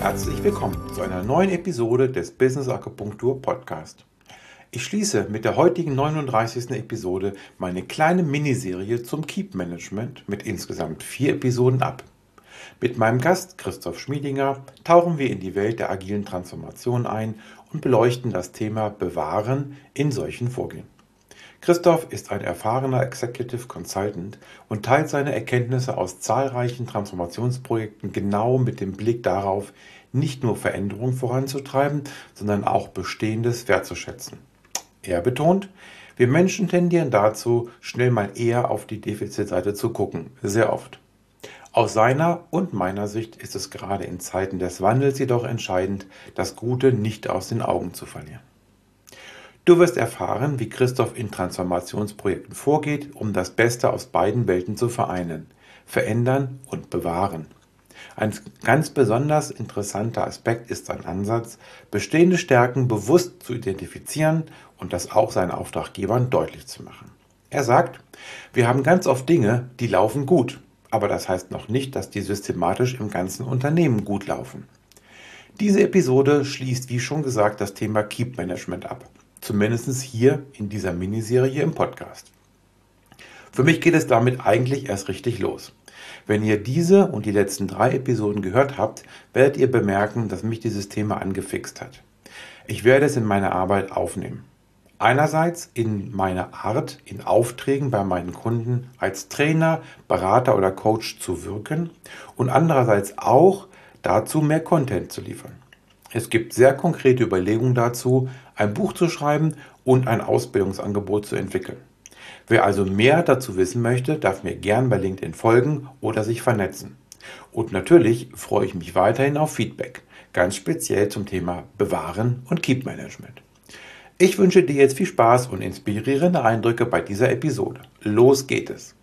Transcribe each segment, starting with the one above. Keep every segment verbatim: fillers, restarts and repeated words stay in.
Herzlich willkommen zu einer neuen Episode des Business Akupunktur Podcast. Ich schließe mit der heutigen neununddreißigsten Episode meine kleine Miniserie zum Keep Management mit insgesamt vier Episoden ab. Mit meinem Gast Christoph Schmiedinger tauchen wir in die Welt der agilen Transformation ein und beleuchten das Thema Bewahren in solchen Vorgehen. Christoph ist ein erfahrener Executive Consultant und teilt seine Erkenntnisse aus zahlreichen Transformationsprojekten genau mit dem Blick darauf, nicht nur Veränderungen voranzutreiben, sondern auch Bestehendes wertzuschätzen. Er betont, wir Menschen tendieren dazu, schnell mal eher auf die Defizitseite zu gucken, sehr oft. Aus seiner und meiner Sicht ist es gerade in Zeiten des Wandels jedoch entscheidend, das Gute nicht aus den Augen zu verlieren. Du wirst erfahren, wie Christoph in Transformationsprojekten vorgeht, um das Beste aus beiden Welten zu vereinen, verändern und bewahren. Ein ganz besonders interessanter Aspekt ist sein Ansatz, bestehende Stärken bewusst zu identifizieren und das auch seinen Auftraggebern deutlich zu machen. Er sagt, wir haben ganz oft Dinge, die laufen gut, aber das heißt noch nicht, dass die systematisch im ganzen Unternehmen gut laufen. Diese Episode schließt, wie schon gesagt, das Thema Keep Management ab. Zumindest hier in dieser Miniserie im Podcast. Für mich geht es damit eigentlich erst richtig los. Wenn ihr diese und die letzten drei Episoden gehört habt, werdet ihr bemerken, dass mich dieses Thema angefixt hat. Ich werde es in meine Arbeit aufnehmen. Einerseits in meiner Art, in Aufträgen bei meinen Kunden als Trainer, Berater oder Coach zu wirken und andererseits auch dazu mehr Content zu liefern. Es gibt sehr konkrete Überlegungen dazu, ein Buch zu schreiben und ein Ausbildungsangebot zu entwickeln. Wer also mehr dazu wissen möchte, darf mir gern bei LinkedIn folgen oder sich vernetzen. Und natürlich freue ich mich weiterhin auf Feedback, ganz speziell zum Thema Bewahren und Keep Management. Ich wünsche dir jetzt viel Spaß und inspirierende Eindrücke bei dieser Episode. Los geht es!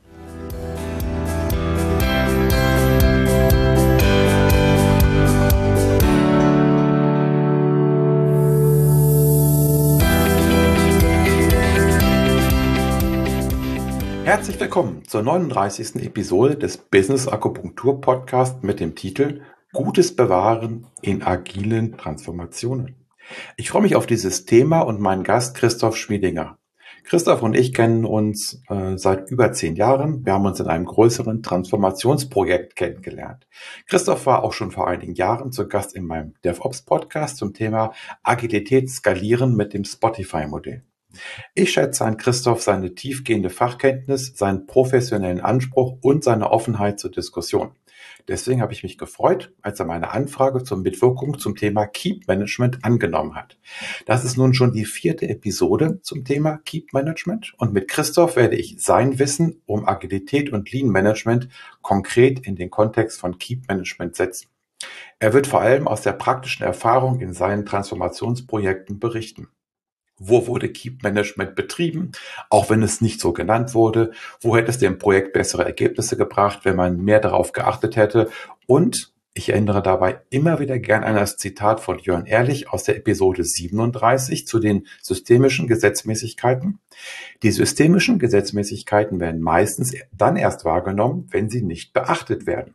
Herzlich willkommen zur neununddreißigsten Episode des Business Akupunktur Podcast mit dem Titel Gutes Bewahren in agilen Transformationen. Ich freue mich auf dieses Thema und meinen Gast Christoph Schmiedinger. Christoph und ich kennen uns äh, seit über zehn Jahren. Wir haben uns in einem größeren Transformationsprojekt kennengelernt. Christoph war auch schon vor einigen Jahren zu Gast in meinem DevOps-Podcast zum Thema Agilität skalieren mit dem Spotify-Modell. Ich schätze an Christoph seine tiefgehende Fachkenntnis, seinen professionellen Anspruch und seine Offenheit zur Diskussion. Deswegen habe ich mich gefreut, als er meine Anfrage zur Mitwirkung zum Thema Keep Management angenommen hat. Das ist nun schon die vierte Episode zum Thema Keep Management und mit Christoph werde ich sein Wissen um Agilität und Lean Management konkret in den Kontext von Keep Management setzen. Er wird vor allem aus der praktischen Erfahrung in seinen Transformationsprojekten berichten. Wo wurde Keep Management betrieben, auch wenn es nicht so genannt wurde? Wo hätte es dem Projekt bessere Ergebnisse gebracht, wenn man mehr darauf geachtet hätte? Und ich erinnere dabei immer wieder gern an das Zitat von Jörn Ehrlich aus der Episode siebenunddreißig zu den systemischen Gesetzmäßigkeiten. Die systemischen Gesetzmäßigkeiten werden meistens dann erst wahrgenommen, wenn sie nicht beachtet werden.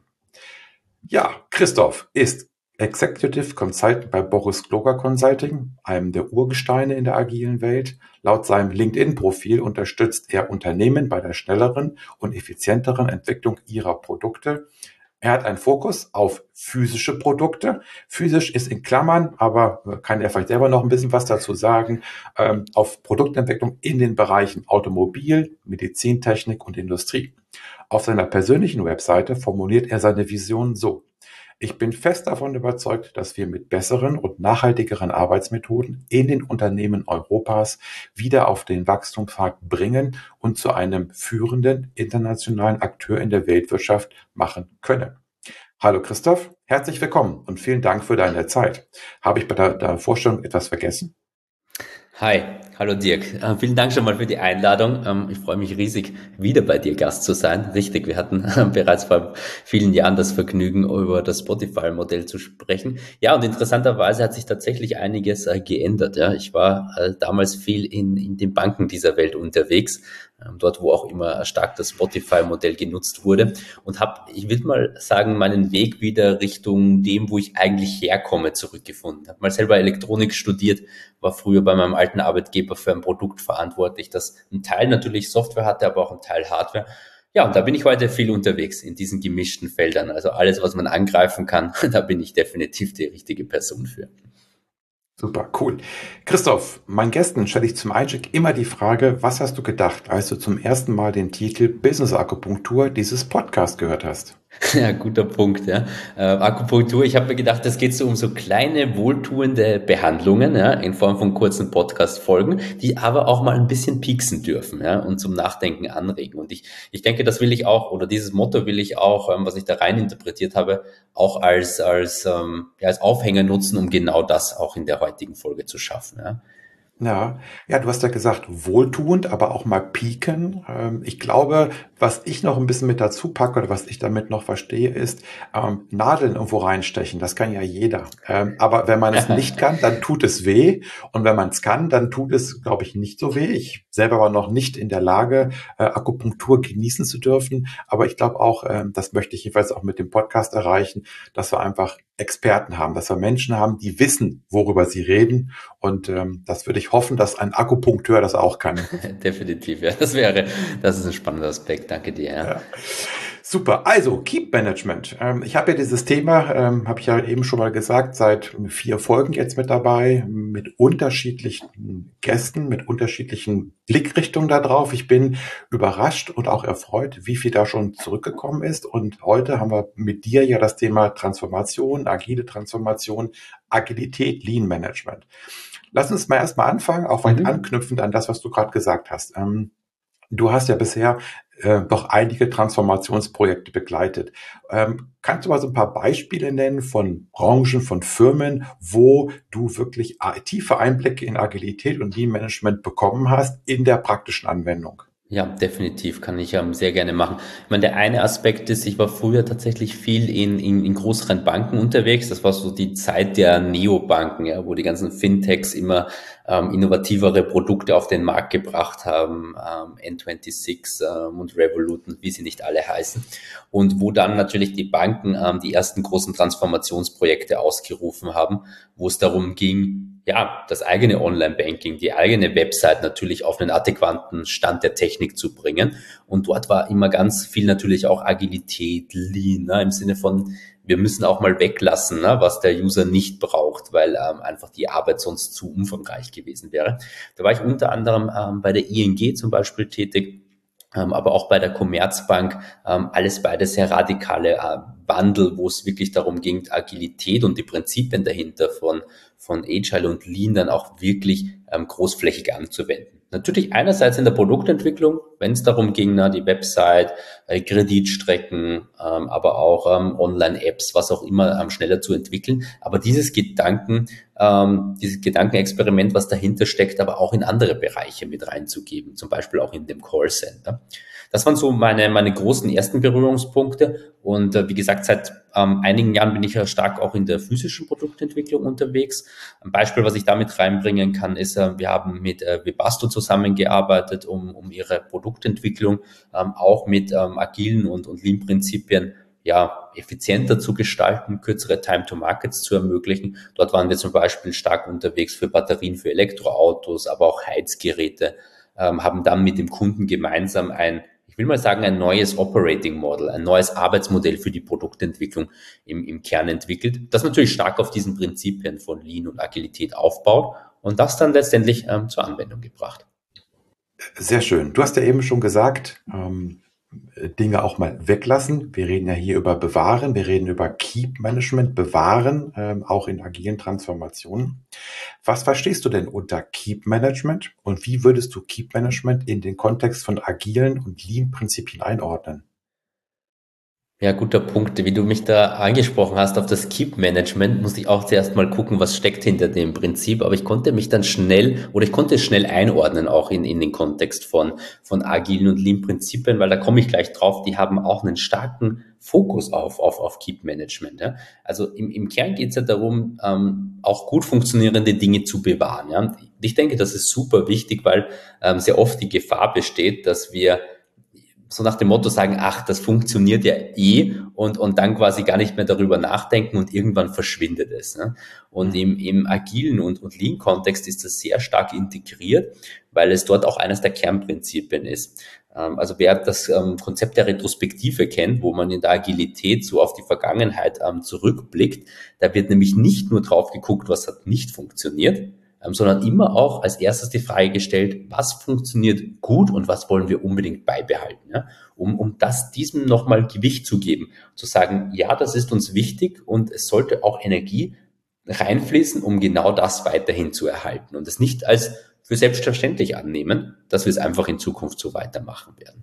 Ja, Christoph ist Executive Consultant bei Boris Gloger Consulting, einem der Urgesteine in der agilen Welt. Laut seinem LinkedIn-Profil unterstützt er Unternehmen bei der schnelleren und effizienteren Entwicklung ihrer Produkte. Er hat einen Fokus auf physische Produkte. Physisch ist in Klammern, aber kann er vielleicht selber noch ein bisschen was dazu sagen, ähm, auf Produktentwicklung in den Bereichen Automobil, Medizintechnik und Industrie. Auf seiner persönlichen Webseite formuliert er seine Vision so: Ich bin fest davon überzeugt, dass wir mit besseren und nachhaltigeren Arbeitsmethoden in den Unternehmen Europas wieder auf den Wachstumspfad bringen und zu einem führenden internationalen Akteur in der Weltwirtschaft machen können. Hallo Christoph, herzlich willkommen und vielen Dank für deine Zeit. Habe ich bei der, der Vorstellung etwas vergessen? Hi, Hallo Dirk, äh, vielen Dank schon mal für die Einladung. Ähm, ich freue mich riesig, wieder bei dir Gast zu sein. Richtig, wir hatten äh, bereits vor vielen Jahren das Vergnügen, über das Spotify-Modell zu sprechen. Ja, und interessanterweise hat sich tatsächlich einiges äh, geändert. Ja, ich war äh, damals viel in, in den Banken dieser Welt unterwegs, ähm, dort, wo auch immer stark das Spotify-Modell genutzt wurde, und habe, ich will mal sagen, meinen Weg wieder Richtung dem, wo ich eigentlich herkomme, zurückgefunden. Habe mal selber Elektronik studiert, war früher bei meinem alten Arbeitgeber für ein Produkt verantwortlich, das ein Teil natürlich Software hatte, aber auch ein Teil Hardware. Ja, und da bin ich heute viel unterwegs in diesen gemischten Feldern. Also alles, was man angreifen kann, da bin ich definitiv die richtige Person für. Super, cool. Christoph, meinen Gästen stelle ich zum Einstieg immer die Frage, was hast du gedacht, als du zum ersten Mal den Titel Business Akupunktur dieses Podcast gehört hast? Ja, guter Punkt, ja. Äh, Akupunktur, ich habe mir gedacht, das geht so um so kleine, wohltuende Behandlungen, ja, in Form von kurzen Podcast-Folgen, die aber auch mal ein bisschen pieksen dürfen, ja, und zum Nachdenken anregen. Und ich, ich denke, das will ich auch, oder dieses Motto will ich auch, ähm, was ich da rein interpretiert habe, auch als, als, ähm, ja, als Aufhänger nutzen, um genau das auch in der heutigen Folge zu schaffen, ja. Ja, ja, du hast ja gesagt, wohltuend, aber auch mal pieken. Ähm, ich glaube, was ich noch ein bisschen mit dazu packe oder was ich damit noch verstehe, ist ähm, Nadeln irgendwo reinstechen. Das kann ja jeder. Ähm, aber wenn man es nicht kann, dann tut es weh. Und wenn man es kann, dann tut es, glaube ich, nicht so weh. Ich selber war noch nicht in der Lage, äh, Akupunktur genießen zu dürfen. Aber ich glaube auch, ähm, das möchte ich jedenfalls auch mit dem Podcast erreichen, dass wir einfach Experten haben, dass wir Menschen haben, die wissen, worüber sie reden. Und ähm, das würde ich hoffen, dass ein Akupunkteur das auch kann. Definitiv, ja. Das wäre, das ist ein spannender Aspekt. Danke dir, ja. Ja. Super. Also Keep Management. Ähm, ich habe ja dieses Thema, ähm, habe ich ja eben schon mal gesagt, seit vier Folgen jetzt mit dabei, mit unterschiedlichen Gästen, mit unterschiedlichen Blickrichtungen da drauf. Ich bin überrascht und auch erfreut, wie viel da schon zurückgekommen ist. Und heute haben wir mit dir ja das Thema Transformation, agile Transformation, Agilität, Lean Management. Lass uns mal erstmal anfangen, auch weit Mhm. anknüpfend an das, was du gerade gesagt hast. Ähm, Du hast ja bisher äh, doch einige Transformationsprojekte begleitet. Ähm, kannst du mal so ein paar Beispiele nennen von Branchen, von Firmen, wo du wirklich a- tiefe Einblicke in Agilität und Lean Management bekommen hast in der praktischen Anwendung? Ja, definitiv, kann ich ähm, sehr gerne machen. Ich meine, der eine Aspekt ist, ich war früher tatsächlich viel in, in, in größeren Banken unterwegs. Das war so die Zeit der Neobanken, ja, wo die ganzen Fintechs immer ähm, innovativere Produkte auf den Markt gebracht haben, ähm, N sechsundzwanzig ähm, und Revolut und wie sie nicht alle heißen. Und wo dann natürlich die Banken ähm, die ersten großen Transformationsprojekte ausgerufen haben, wo es darum ging, ja, das eigene Online-Banking, die eigene Website natürlich auf einen adäquaten Stand der Technik zu bringen. Und dort war immer ganz viel natürlich auch Agilität, Lean, ne, im Sinne von, wir müssen auch mal weglassen, ne, was der User nicht braucht, weil ähm, einfach die Arbeit sonst zu umfangreich gewesen wäre. Da war ich unter anderem ähm, bei der I N G zum Beispiel tätig, ähm, aber auch bei der Commerzbank, ähm, alles beide sehr radikale äh, Wandel, wo es wirklich darum ging, Agilität und die Prinzipien dahinter von, von Agile und Lean dann auch wirklich ähm, großflächig anzuwenden. Natürlich einerseits in der Produktentwicklung, wenn es darum ging, na, die Website, äh, Kreditstrecken, ähm, aber auch ähm, Online-Apps, was auch immer, ähm, schneller zu entwickeln. Aber dieses Gedanken, ähm, dieses Gedankenexperiment, was dahinter steckt, aber auch in andere Bereiche mit reinzugeben, zum Beispiel auch in dem Callcenter. Das waren so meine, meine großen ersten Berührungspunkte. Und äh, wie gesagt, seit ähm, einigen Jahren bin ich ja stark auch in der physischen Produktentwicklung unterwegs. Ein Beispiel, was ich damit reinbringen kann, ist, äh, wir haben mit äh, Webasto zusammengearbeitet, um, um ihre Produktentwicklung ähm, auch mit ähm, agilen und, und Lean-Prinzipien ja, effizienter zu gestalten, kürzere Time-to-Markets zu ermöglichen. Dort waren wir zum Beispiel stark unterwegs für Batterien für Elektroautos, aber auch Heizgeräte, ähm, haben dann mit dem Kunden gemeinsam ein, ich will mal sagen, ein neues Operating Model, ein neues Arbeitsmodell für die Produktentwicklung im, im Kern entwickelt, das natürlich stark auf diesen Prinzipien von Lean und Agilität aufbaut und das dann letztendlich ähm, zur Anwendung gebracht. Sehr schön. Du hast ja eben schon gesagt, ähm, Dinge auch mal weglassen. Wir reden ja hier über Bewahren, wir reden über Keep Management, Bewahren, ähm, auch in agilen Transformationen. Was verstehst du denn unter Keep Management und wie würdest du Keep Management in den Kontext von agilen und Lean-Prinzipien einordnen? Ja, guter Punkt. Wie du mich da angesprochen hast auf das Keep-Management, musste ich auch zuerst mal gucken, was steckt hinter dem Prinzip. Aber ich konnte mich dann schnell oder ich konnte es schnell einordnen, auch in, in den Kontext von, von agilen und Lean-Prinzipien, weil da komme ich gleich drauf, die haben auch einen starken Fokus auf, auf, auf Keep-Management. Ja. Also im, im Kern geht es ja darum, ähm, auch gut funktionierende Dinge zu bewahren. Ja. Und ich denke, das ist super wichtig, weil ähm, sehr oft die Gefahr besteht, dass wir so nach dem Motto sagen, ach, das funktioniert ja eh und, und dann quasi gar nicht mehr darüber nachdenken und irgendwann verschwindet es. Ne? Und Mhm. im, im agilen und, und Lean-Kontext ist das sehr stark integriert, weil es dort auch eines der Kernprinzipien ist. Ähm, also wer das ähm, Konzept der Retrospektive kennt, wo man in der Agilität so auf die Vergangenheit ähm, zurückblickt, da wird nämlich nicht nur drauf geguckt, was hat nicht funktioniert, ähm, sondern immer auch als erstes die Frage gestellt, was funktioniert gut und was wollen wir unbedingt beibehalten, ja? um, um das diesem nochmal Gewicht zu geben, zu sagen, ja, das ist uns wichtig und es sollte auch Energie reinfließen, um genau das weiterhin zu erhalten und es nicht als für selbstverständlich annehmen, dass wir es einfach in Zukunft so weitermachen werden.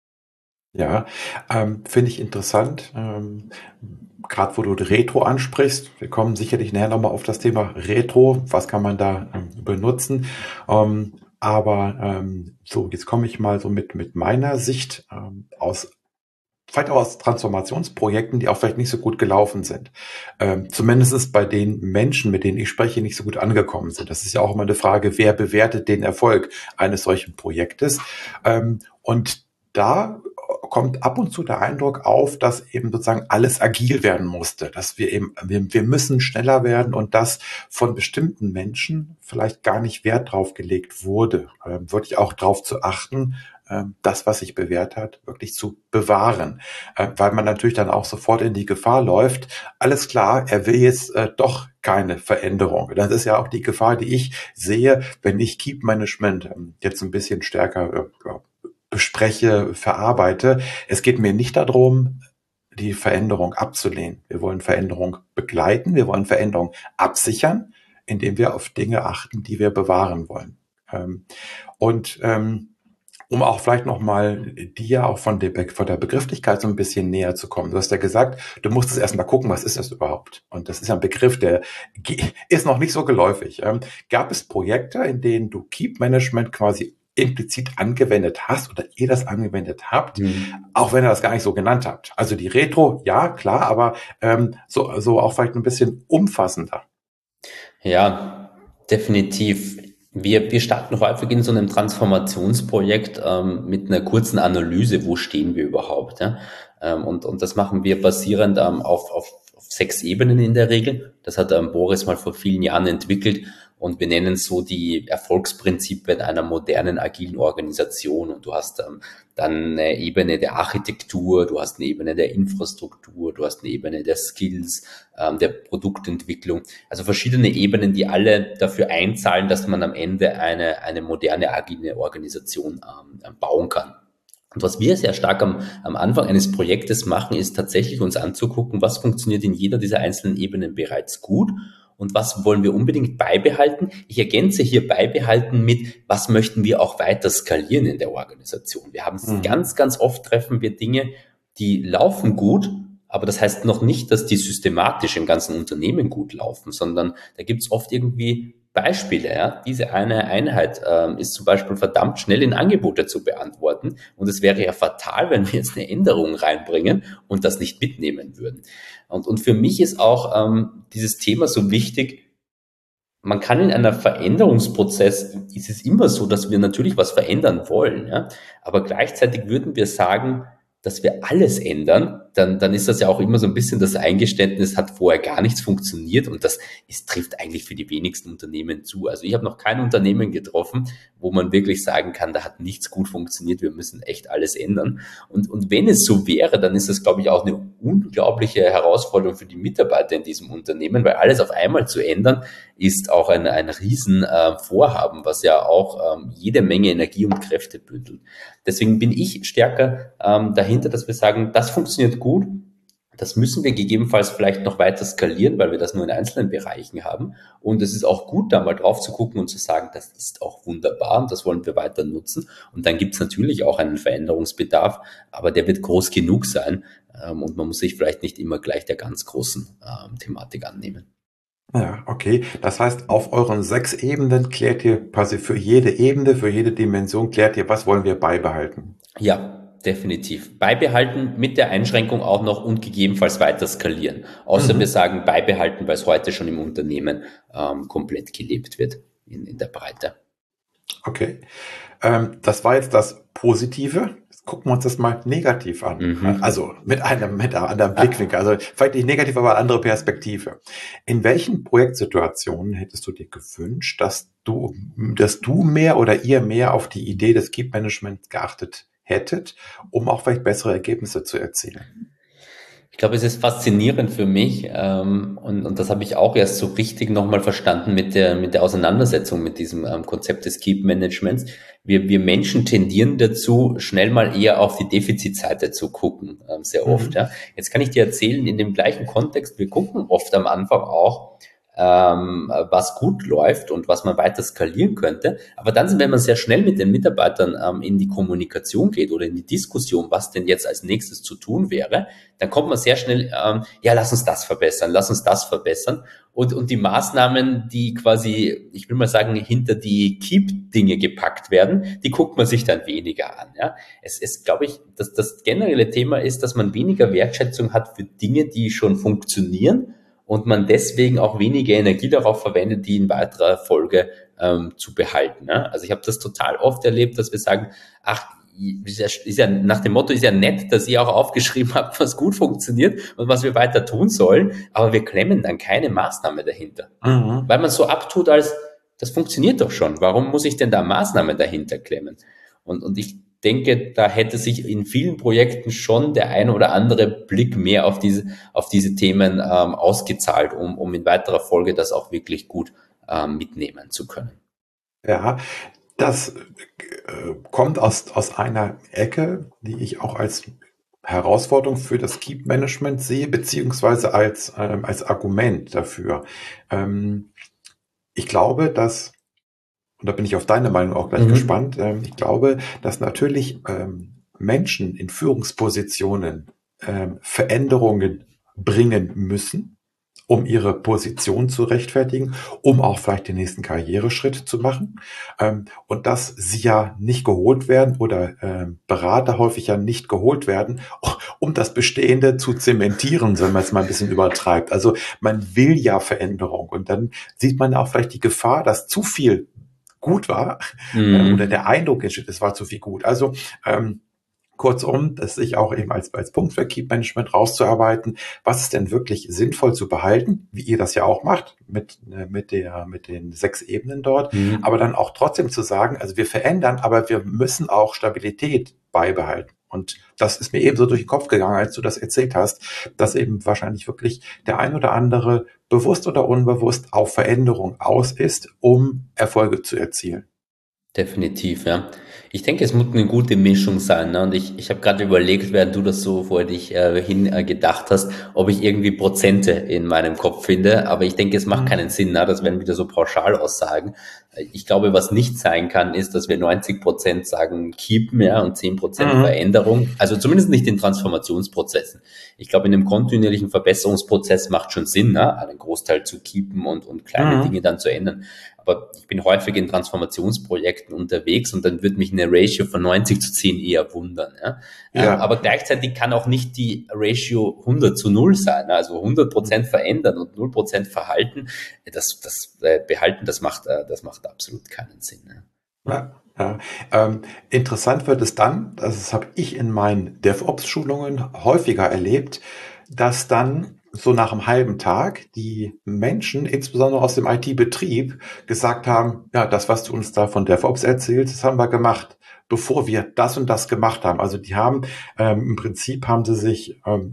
Ja, ähm, finde ich interessant, ähm, gerade wo du Retro ansprichst. Wir kommen sicherlich nachher nochmal auf das Thema Retro. Was kann man da ähm, benutzen? Ähm, aber ähm, so, jetzt komme ich mal so mit, mit meiner Sicht ähm, aus, vielleicht auch aus Transformationsprojekten, die auch vielleicht nicht so gut gelaufen sind. Ähm, zumindest ist bei den Menschen, mit denen ich spreche, nicht so gut angekommen sind. Das ist ja auch immer eine Frage, wer bewertet den Erfolg eines solchen Projektes? Ähm, und da kommt ab und zu der Eindruck auf, dass eben sozusagen alles agil werden musste, dass wir eben, wir, wir müssen schneller werden und dass von bestimmten Menschen vielleicht gar nicht Wert drauf gelegt wurde, ähm, wirklich auch drauf zu achten, ähm, das, was sich bewährt hat, wirklich zu bewahren, äh, weil man natürlich dann auch sofort in die Gefahr läuft, alles klar, er will jetzt äh, doch keine Veränderung. Das ist ja auch die Gefahr, die ich sehe, wenn ich Keep Management ähm, jetzt ein bisschen stärker äh, ja, bespreche, verarbeite. Es geht mir nicht darum, die Veränderung abzulehnen. Wir wollen Veränderung begleiten, wir wollen Veränderung absichern, indem wir auf Dinge achten, die wir bewahren wollen. Ähm, und ähm, um auch vielleicht nochmal dir auch von der, Be von der Begrifflichkeit so ein bisschen näher zu kommen. Du hast ja gesagt, du musst es erstmal gucken, was ist das überhaupt? Und das ist ja ein Begriff, der ist noch nicht so geläufig. Ähm, gab es Projekte, in denen du Keep Management quasi implizit angewendet hast oder ihr das angewendet habt, Hm. auch wenn ihr das gar nicht so genannt habt? Also die Retro, ja, klar, aber ähm, so, so auch vielleicht ein bisschen umfassender. Ja, definitiv. Wir, wir starten häufig in so einem Transformationsprojekt ähm, mit einer kurzen Analyse, wo stehen wir überhaupt. Ja? Ähm, und, und das machen wir basierend ähm, auf, auf, auf sechs Ebenen in der Regel. Das hat ähm, Boris mal vor vielen Jahren entwickelt und wir nennen es so die Erfolgsprinzipien einer modernen agilen Organisation. Und du hast ähm, dann eine Ebene der Architektur, du hast eine Ebene der Infrastruktur, du hast eine Ebene der Skills, ähm, der Produktentwicklung. Also verschiedene Ebenen, die alle dafür einzahlen, dass man am Ende eine, eine moderne agile Organisation ähm, bauen kann. Und was wir sehr stark am, am Anfang eines Projektes machen, ist tatsächlich uns anzugucken, was funktioniert in jeder dieser einzelnen Ebenen bereits gut und was wollen wir unbedingt beibehalten. Ich ergänze hier beibehalten mit, was möchten wir auch weiter skalieren in der Organisation. Wir haben es Mhm. ganz, ganz oft treffen wir Dinge, die laufen gut, aber das heißt noch nicht, dass die systematisch im ganzen Unternehmen gut laufen, sondern da gibt es oft irgendwie Beispiele. Ja? Diese eine Einheit ähm, ist zum Beispiel verdammt schnell in Angebote zu beantworten und es wäre ja fatal, wenn wir jetzt eine Änderung reinbringen und das nicht mitnehmen würden. Und, und für mich ist auch ähm, dieses Thema so wichtig, man kann in einer Veränderungsprozess, ist es immer so, dass wir natürlich was verändern wollen, ja? Aber gleichzeitig würden wir sagen, dass wir alles ändern, dann, dann ist das ja auch immer so ein bisschen das Eingeständnis, hat vorher gar nichts funktioniert und das ist, trifft eigentlich für die wenigsten Unternehmen zu. Also ich habe noch kein Unternehmen getroffen, wo man wirklich sagen kann, da hat nichts gut funktioniert, wir müssen echt alles ändern. Und, und wenn es so wäre, dann ist das, glaube ich, auch eine unglaubliche Herausforderung für die Mitarbeiter in diesem Unternehmen, weil alles auf einmal zu ändern, ist auch ein, ein Riesenvorhaben, äh, was ja auch ähm, jede Menge Energie und Kräfte bündelt. Deswegen bin ich stärker ähm, dahinter, dass wir sagen, das funktioniert gut, Das müssen wir gegebenenfalls vielleicht noch weiter skalieren, weil wir das nur in einzelnen Bereichen haben. Und es ist auch gut, da mal drauf zu gucken und zu sagen, das ist auch wunderbar und das wollen wir weiter nutzen. Und dann gibt es natürlich auch einen Veränderungsbedarf, aber der wird groß genug sein. Und man muss sich vielleicht nicht immer gleich der ganz großen ähm, Thematik annehmen. Ja, okay. Das heißt, auf euren sechs Ebenen klärt ihr quasi für jede Ebene, für jede Dimension klärt ihr, was wollen wir beibehalten? Ja. Definitiv. Beibehalten mit der Einschränkung auch noch und gegebenenfalls weiter skalieren. Außer mhm. wir sagen beibehalten, weil es heute schon im Unternehmen ähm, komplett gelebt wird in, in der Breite. Okay. Ähm, das war jetzt das Positive. Jetzt gucken wir uns das mal negativ an. Mhm. Also mit einem, mit einem anderen Blickwinkel. Also vielleicht nicht negativ, aber eine andere Perspektive. In welchen Projektsituationen hättest du dir gewünscht, dass du, dass du mehr oder ihr mehr auf die Idee des Keep Managements geachtet hättet, um auch vielleicht bessere Ergebnisse zu erzielen? Ich glaube, es ist faszinierend für mich ähm, und, und das habe ich auch erst so richtig nochmal verstanden mit der mit der Auseinandersetzung mit diesem ähm, Konzept des Keep Managements. Wir, wir Menschen tendieren dazu, schnell mal eher auf die Defizitseite zu gucken, ähm, sehr oft. Mhm. Ja. Jetzt kann ich dir erzählen, in dem gleichen Kontext, wir gucken oft am Anfang auch, ähm, was gut läuft und was man weiter skalieren könnte. Aber dann, wenn man sehr schnell mit den Mitarbeitern ähm, in die Kommunikation geht oder in die Diskussion, was denn jetzt als nächstes zu tun wäre, dann kommt man sehr schnell, ähm, ja, lass uns das verbessern, lass uns das verbessern. Und, und die Maßnahmen, die quasi, ich will mal sagen, hinter die Keep-Dinge gepackt werden, die guckt man sich dann weniger an. Ja. Es ist, glaube ich, dass das generelle Thema ist, dass man weniger Wertschätzung hat für Dinge, die schon funktionieren, und man deswegen auch weniger Energie darauf verwendet, die in weiterer Folge ähm, zu behalten. Ne? Also ich habe das total oft erlebt, dass wir sagen, ach, ist ja, ist ja, nach dem Motto ist ja nett, dass ihr auch aufgeschrieben habt, was gut funktioniert und was wir weiter tun sollen, aber wir klemmen dann keine Maßnahme dahinter. Mhm. Weil man so abtut als, das funktioniert doch schon, warum muss ich denn da Maßnahme dahinter klemmen? Und, und ich denke, da hätte sich in vielen Projekten schon der ein oder andere Blick mehr auf diese, auf diese Themen ähm, ausgezahlt, um, um in weiterer Folge das auch wirklich gut ähm, mitnehmen zu können. Ja, das äh, kommt aus, aus einer Ecke, die ich auch als Herausforderung für das Keep-Management sehe, beziehungsweise als, ähm, als Argument dafür. Ähm, ich glaube, dass Und da bin ich auf deine Meinung auch gleich mhm. gespannt. Ich glaube, dass natürlich ähm, Menschen in Führungspositionen ähm, Veränderungen bringen müssen, um ihre Position zu rechtfertigen, um auch vielleicht den nächsten Karriereschritt zu machen. Ähm, und dass sie ja nicht geholt werden oder äh, Berater häufig ja nicht geholt werden, um das Bestehende zu zementieren, wenn man es mal ein bisschen übertreibt. Also man will ja Veränderung. Und dann sieht man auch vielleicht die Gefahr, dass zu viel gut war mhm. oder der Eindruck entsteht, es war zu viel gut. Also ähm, kurzum, das sich auch eben als, als Punkt für Keep Management rauszuarbeiten, was ist denn wirklich sinnvoll zu behalten, wie ihr das ja auch macht, mit, mit der, mit den sechs Ebenen dort, mhm. aber dann auch trotzdem zu sagen, also wir verändern, aber wir müssen auch Stabilität beibehalten. Und das ist mir eben so durch den Kopf gegangen, als du das erzählt hast, dass eben wahrscheinlich wirklich der ein oder andere bewusst oder unbewusst auf Veränderung aus ist, um Erfolge zu erzielen. Definitiv, ja. Ich denke, es muss eine gute Mischung sein. Ne? Und ich, ich habe gerade überlegt, während du das so vor dich äh, hin äh, gedacht hast, ob ich irgendwie Prozente in meinem Kopf finde. Aber ich denke, es macht mhm. keinen Sinn. Ne? Das wären wieder so Pauschalaussagen. Ich glaube, was nicht sein kann, ist, dass wir neunzig Prozent sagen keepen, ja, und zehn Prozent mhm. Veränderung. Also zumindest nicht in Transformationsprozessen. Ich glaube, in einem kontinuierlichen Verbesserungsprozess macht schon Sinn, ne? einen Großteil zu keepen und, und kleine mhm. Dinge dann zu ändern. Aber ich bin häufig in Transformationsprojekten unterwegs und dann wird mich eine Ratio von neunzig zu zehn eher wundern. Ja? Ja. Ähm, aber gleichzeitig kann auch nicht die Ratio hundert zu null sein. Also hundert Prozent verändern und null Prozent verhalten, das, das äh, behalten, das macht, äh, das macht absolut keinen Sinn. Ne? Ja. Ja, ähm, interessant wird es dann, das habe ich in meinen DevOps-Schulungen häufiger erlebt, dass dann so nach einem halben Tag die Menschen, insbesondere aus dem I T-Betrieb, gesagt haben, ja, das, was du uns da von DevOps erzählst, das haben wir gemacht, bevor wir das und das gemacht haben. Also die haben, ähm, im Prinzip haben sie sich ähm,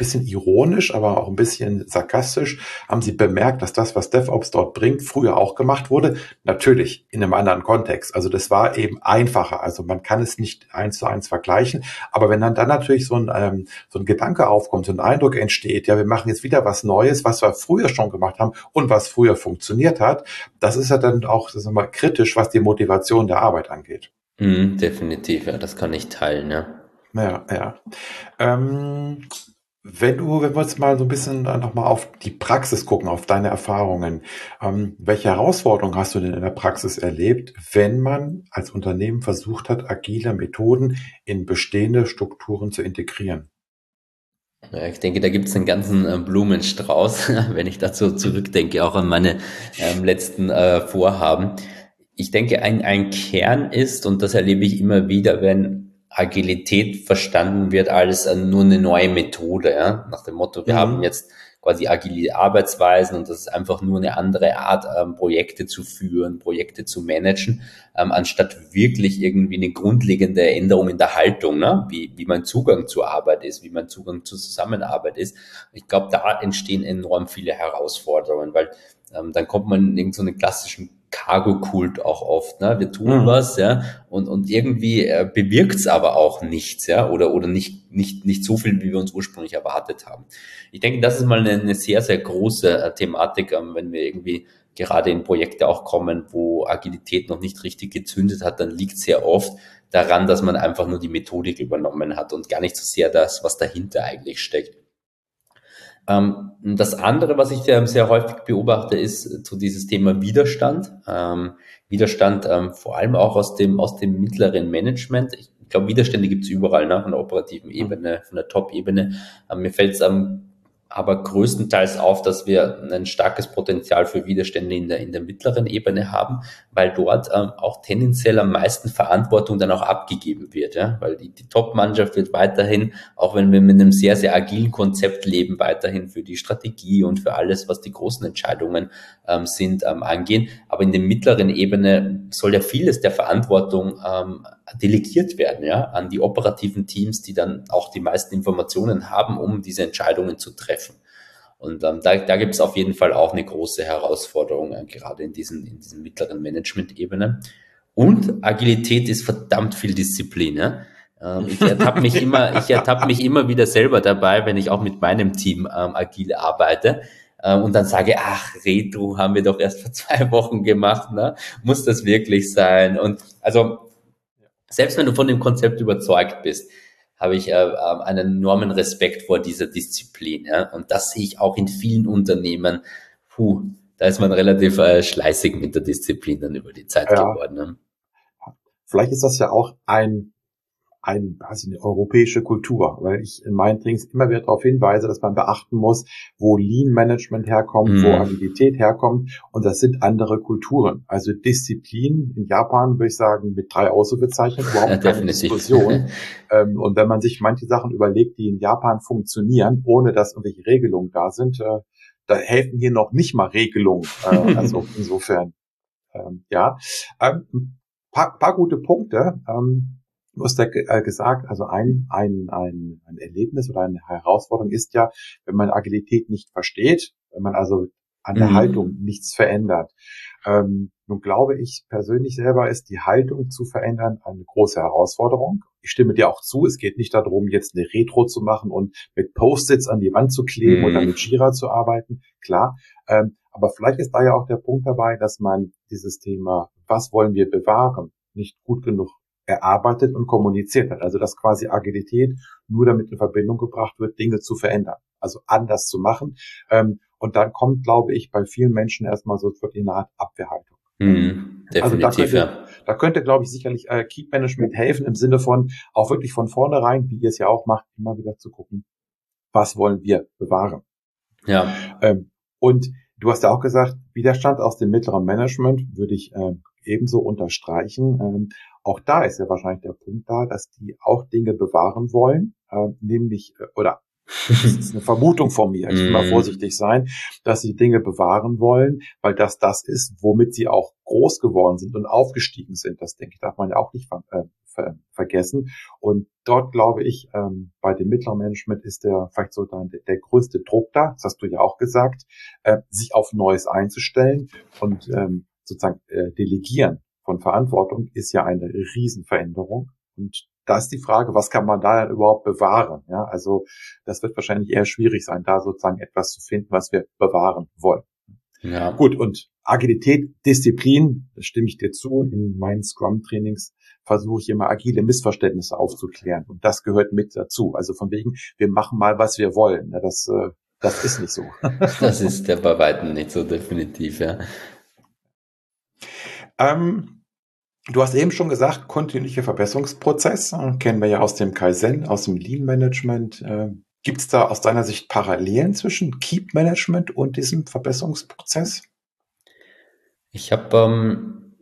bisschen ironisch, aber auch ein bisschen sarkastisch, haben sie bemerkt, dass das, was DevOps dort bringt, früher auch gemacht wurde. Natürlich in einem anderen Kontext. Also das war eben einfacher. Also man kann es nicht eins zu eins vergleichen. Aber wenn dann dann natürlich so ein, ähm, so ein Gedanke aufkommt, so ein Eindruck entsteht, ja, wir machen jetzt wieder was Neues, was wir früher schon gemacht haben und was früher funktioniert hat, das ist ja dann auch, sagen wir mal, kritisch, was die Motivation der Arbeit angeht. Mhm, definitiv, ja, das kann ich teilen, ja. Ja, ja. Ähm, wenn du, wenn wir jetzt mal so ein bisschen nochmal auf die Praxis gucken, auf deine Erfahrungen, ähm, welche Herausforderungen hast du denn in der Praxis erlebt, wenn man als Unternehmen versucht hat, agile Methoden in bestehende Strukturen zu integrieren? Ja, ich denke, da gibt es einen ganzen äh, Blumenstrauß, wenn ich dazu zurückdenke, auch an meine ähm, letzten äh, Vorhaben. Ich denke, ein, ein Kern ist, und das erlebe ich immer wieder, wenn Agilität verstanden wird als äh, nur eine neue Methode, ja, nach dem Motto, wir haben Mhm. jetzt quasi agile Arbeitsweisen und das ist einfach nur eine andere Art, ähm, Projekte zu führen, Projekte zu managen, ähm, anstatt wirklich irgendwie eine grundlegende Änderung in der Haltung, ne? wie, wie mein Zugang zur Arbeit ist, wie mein Zugang zur Zusammenarbeit ist. Ich glaube, da entstehen enorm viele Herausforderungen, weil ähm, dann kommt man in irgendeinen so klassischen Cargo-Kult auch oft, ne? Wir tun Mhm. was, ja, und, und irgendwie äh, bewirkt's aber auch nichts, ja, oder, oder nicht, nicht, nicht so viel, wie wir uns ursprünglich erwartet haben. Ich denke, das ist mal eine, eine sehr, sehr große äh, Thematik, ähm, wenn wir irgendwie gerade in Projekte auch kommen, wo Agilität noch nicht richtig gezündet hat, dann liegt sehr oft daran, dass man einfach nur die Methodik übernommen hat und gar nicht so sehr das, was dahinter eigentlich steckt. Ähm, das andere, was ich sehr, sehr häufig beobachte, ist so dieses Thema Widerstand. Ähm, Widerstand ähm, vor allem auch aus dem, aus dem mittleren Management. Ich glaube, Widerstände gibt es überall, ne? Von der operativen Mhm. Ebene, von der Top-Ebene. Ähm, mir fällt es ähm, aber größtenteils auf, dass wir ein starkes Potenzial für Widerstände in der, in der mittleren Ebene haben, weil dort ähm, auch tendenziell am meisten Verantwortung dann auch abgegeben wird. Ja? Weil die, die Top-Mannschaft wird weiterhin, auch wenn wir mit einem sehr, sehr agilen Konzept leben, weiterhin für die Strategie und für alles, was die großen Entscheidungen ähm, sind, ähm, angehen. Aber in der mittleren Ebene soll ja vieles der Verantwortung ähm, delegiert werden, ja, an die operativen Teams, die dann auch die meisten Informationen haben, um diese Entscheidungen zu treffen. Und ähm, da, da gibt es auf jeden Fall auch eine große Herausforderung, äh, gerade in diesen, in diesen mittleren Management-Ebenen. Und Agilität ist verdammt viel Disziplin. Ja? Ähm, ich ertappe mich immer, ich ertappe mich immer wieder selber dabei, wenn ich auch mit meinem Team ähm, agil arbeite. Ähm, und dann sage, ach, Retro haben wir doch erst vor zwei Wochen gemacht, ne? Muss das wirklich sein? Und also selbst wenn du von dem Konzept überzeugt bist, habe ich äh, äh, einen enormen Respekt vor dieser Disziplin. Ja? Und das sehe ich auch in vielen Unternehmen. Puh, da ist man relativ äh, schleißig mit der Disziplin dann über die Zeit Ja, geworden. Ne? vielleicht ist das ja auch ein ein, also eine europäische Kultur, weil ich in meinen Trainings immer wieder darauf hinweise, dass man beachten muss, wo Lean Management herkommt, wo Mm, Agilität herkommt, und das sind andere Kulturen. Also Disziplin in Japan würde ich sagen mit drei Ausrufezeichen, ja, überhaupt keine definitiv. Diskussion. Ähm, und wenn man sich manche Sachen überlegt, die in Japan funktionieren, ohne dass irgendwelche Regelungen da sind, äh, da helfen hier noch nicht mal Regelungen. Äh, also insofern, ähm, ja. Ähm, paar, paar gute Punkte. Ähm, Du hast ja ge- äh, gesagt, also ein, ein, ein, ein Erlebnis oder eine Herausforderung ist ja, wenn man Agilität nicht versteht, wenn man also an der Haltung Mm, nichts verändert. Ähm, nun glaube ich persönlich selber, ist die Haltung zu verändern eine große Herausforderung. Ich stimme dir auch zu, es geht nicht darum, jetzt eine Retro zu machen und mit Post-its an die Wand zu kleben oder mit mm, Jira zu arbeiten, klar. Ähm, aber vielleicht ist da ja auch der Punkt dabei, dass man dieses Thema, was wollen wir bewahren, nicht gut genug erarbeitet und kommuniziert hat. Also dass quasi Agilität nur damit in Verbindung gebracht wird, Dinge zu verändern, also anders zu machen. Ähm, und dann kommt, glaube ich, bei vielen Menschen erstmal so wirklich eine Art Abwehrhaltung. Ähm, mm, also da definitiv, könnte, ja. da könnte, glaube ich, sicherlich äh, Keep Management helfen im Sinne von auch wirklich von vornherein, wie ihr es ja auch macht, immer wieder zu gucken, was wollen wir bewahren. Ja. Ähm, und du hast ja auch gesagt, Widerstand aus dem mittleren Management würde ich ähm, ebenso unterstreichen. Ähm, auch da ist ja wahrscheinlich der Punkt da, dass die auch Dinge bewahren wollen, äh, nämlich äh, oder Das ist eine Vermutung von mir. Ich will mal vorsichtig sein, dass sie Dinge bewahren wollen, weil das das ist, womit sie auch groß geworden sind und aufgestiegen sind. Das, denke ich, darf man ja auch nicht ver äh, ver vergessen. Und dort glaube ich, ähm, bei dem mittleren Management ist der vielleicht so dann der, der größte Druck da, das hast du ja auch gesagt, äh, sich auf Neues einzustellen und ähm, sozusagen äh, delegieren von Verantwortung ist ja eine Riesenveränderung. Und da ist die Frage, was kann man da dann überhaupt bewahren? Ja, also das wird wahrscheinlich eher schwierig sein, da sozusagen etwas zu finden, was wir bewahren wollen. Ja. Gut, und Agilität, Disziplin, da stimme ich dir zu. In meinen Scrum-Trainings versuche ich immer agile Missverständnisse aufzuklären. Und das gehört mit dazu. Also von wegen, wir machen mal, was wir wollen. Ja, das, äh, das ist nicht so. Das ist ja bei weitem nicht so definitiv, ja. Ähm, Du hast eben schon gesagt, kontinuierlicher Verbesserungsprozess, äh, kennen wir ja aus dem Kaizen, aus dem Lean Management. Äh, Gibt es da aus deiner Sicht Parallelen zwischen Keep Management und diesem Verbesserungsprozess? Ich habe, ähm,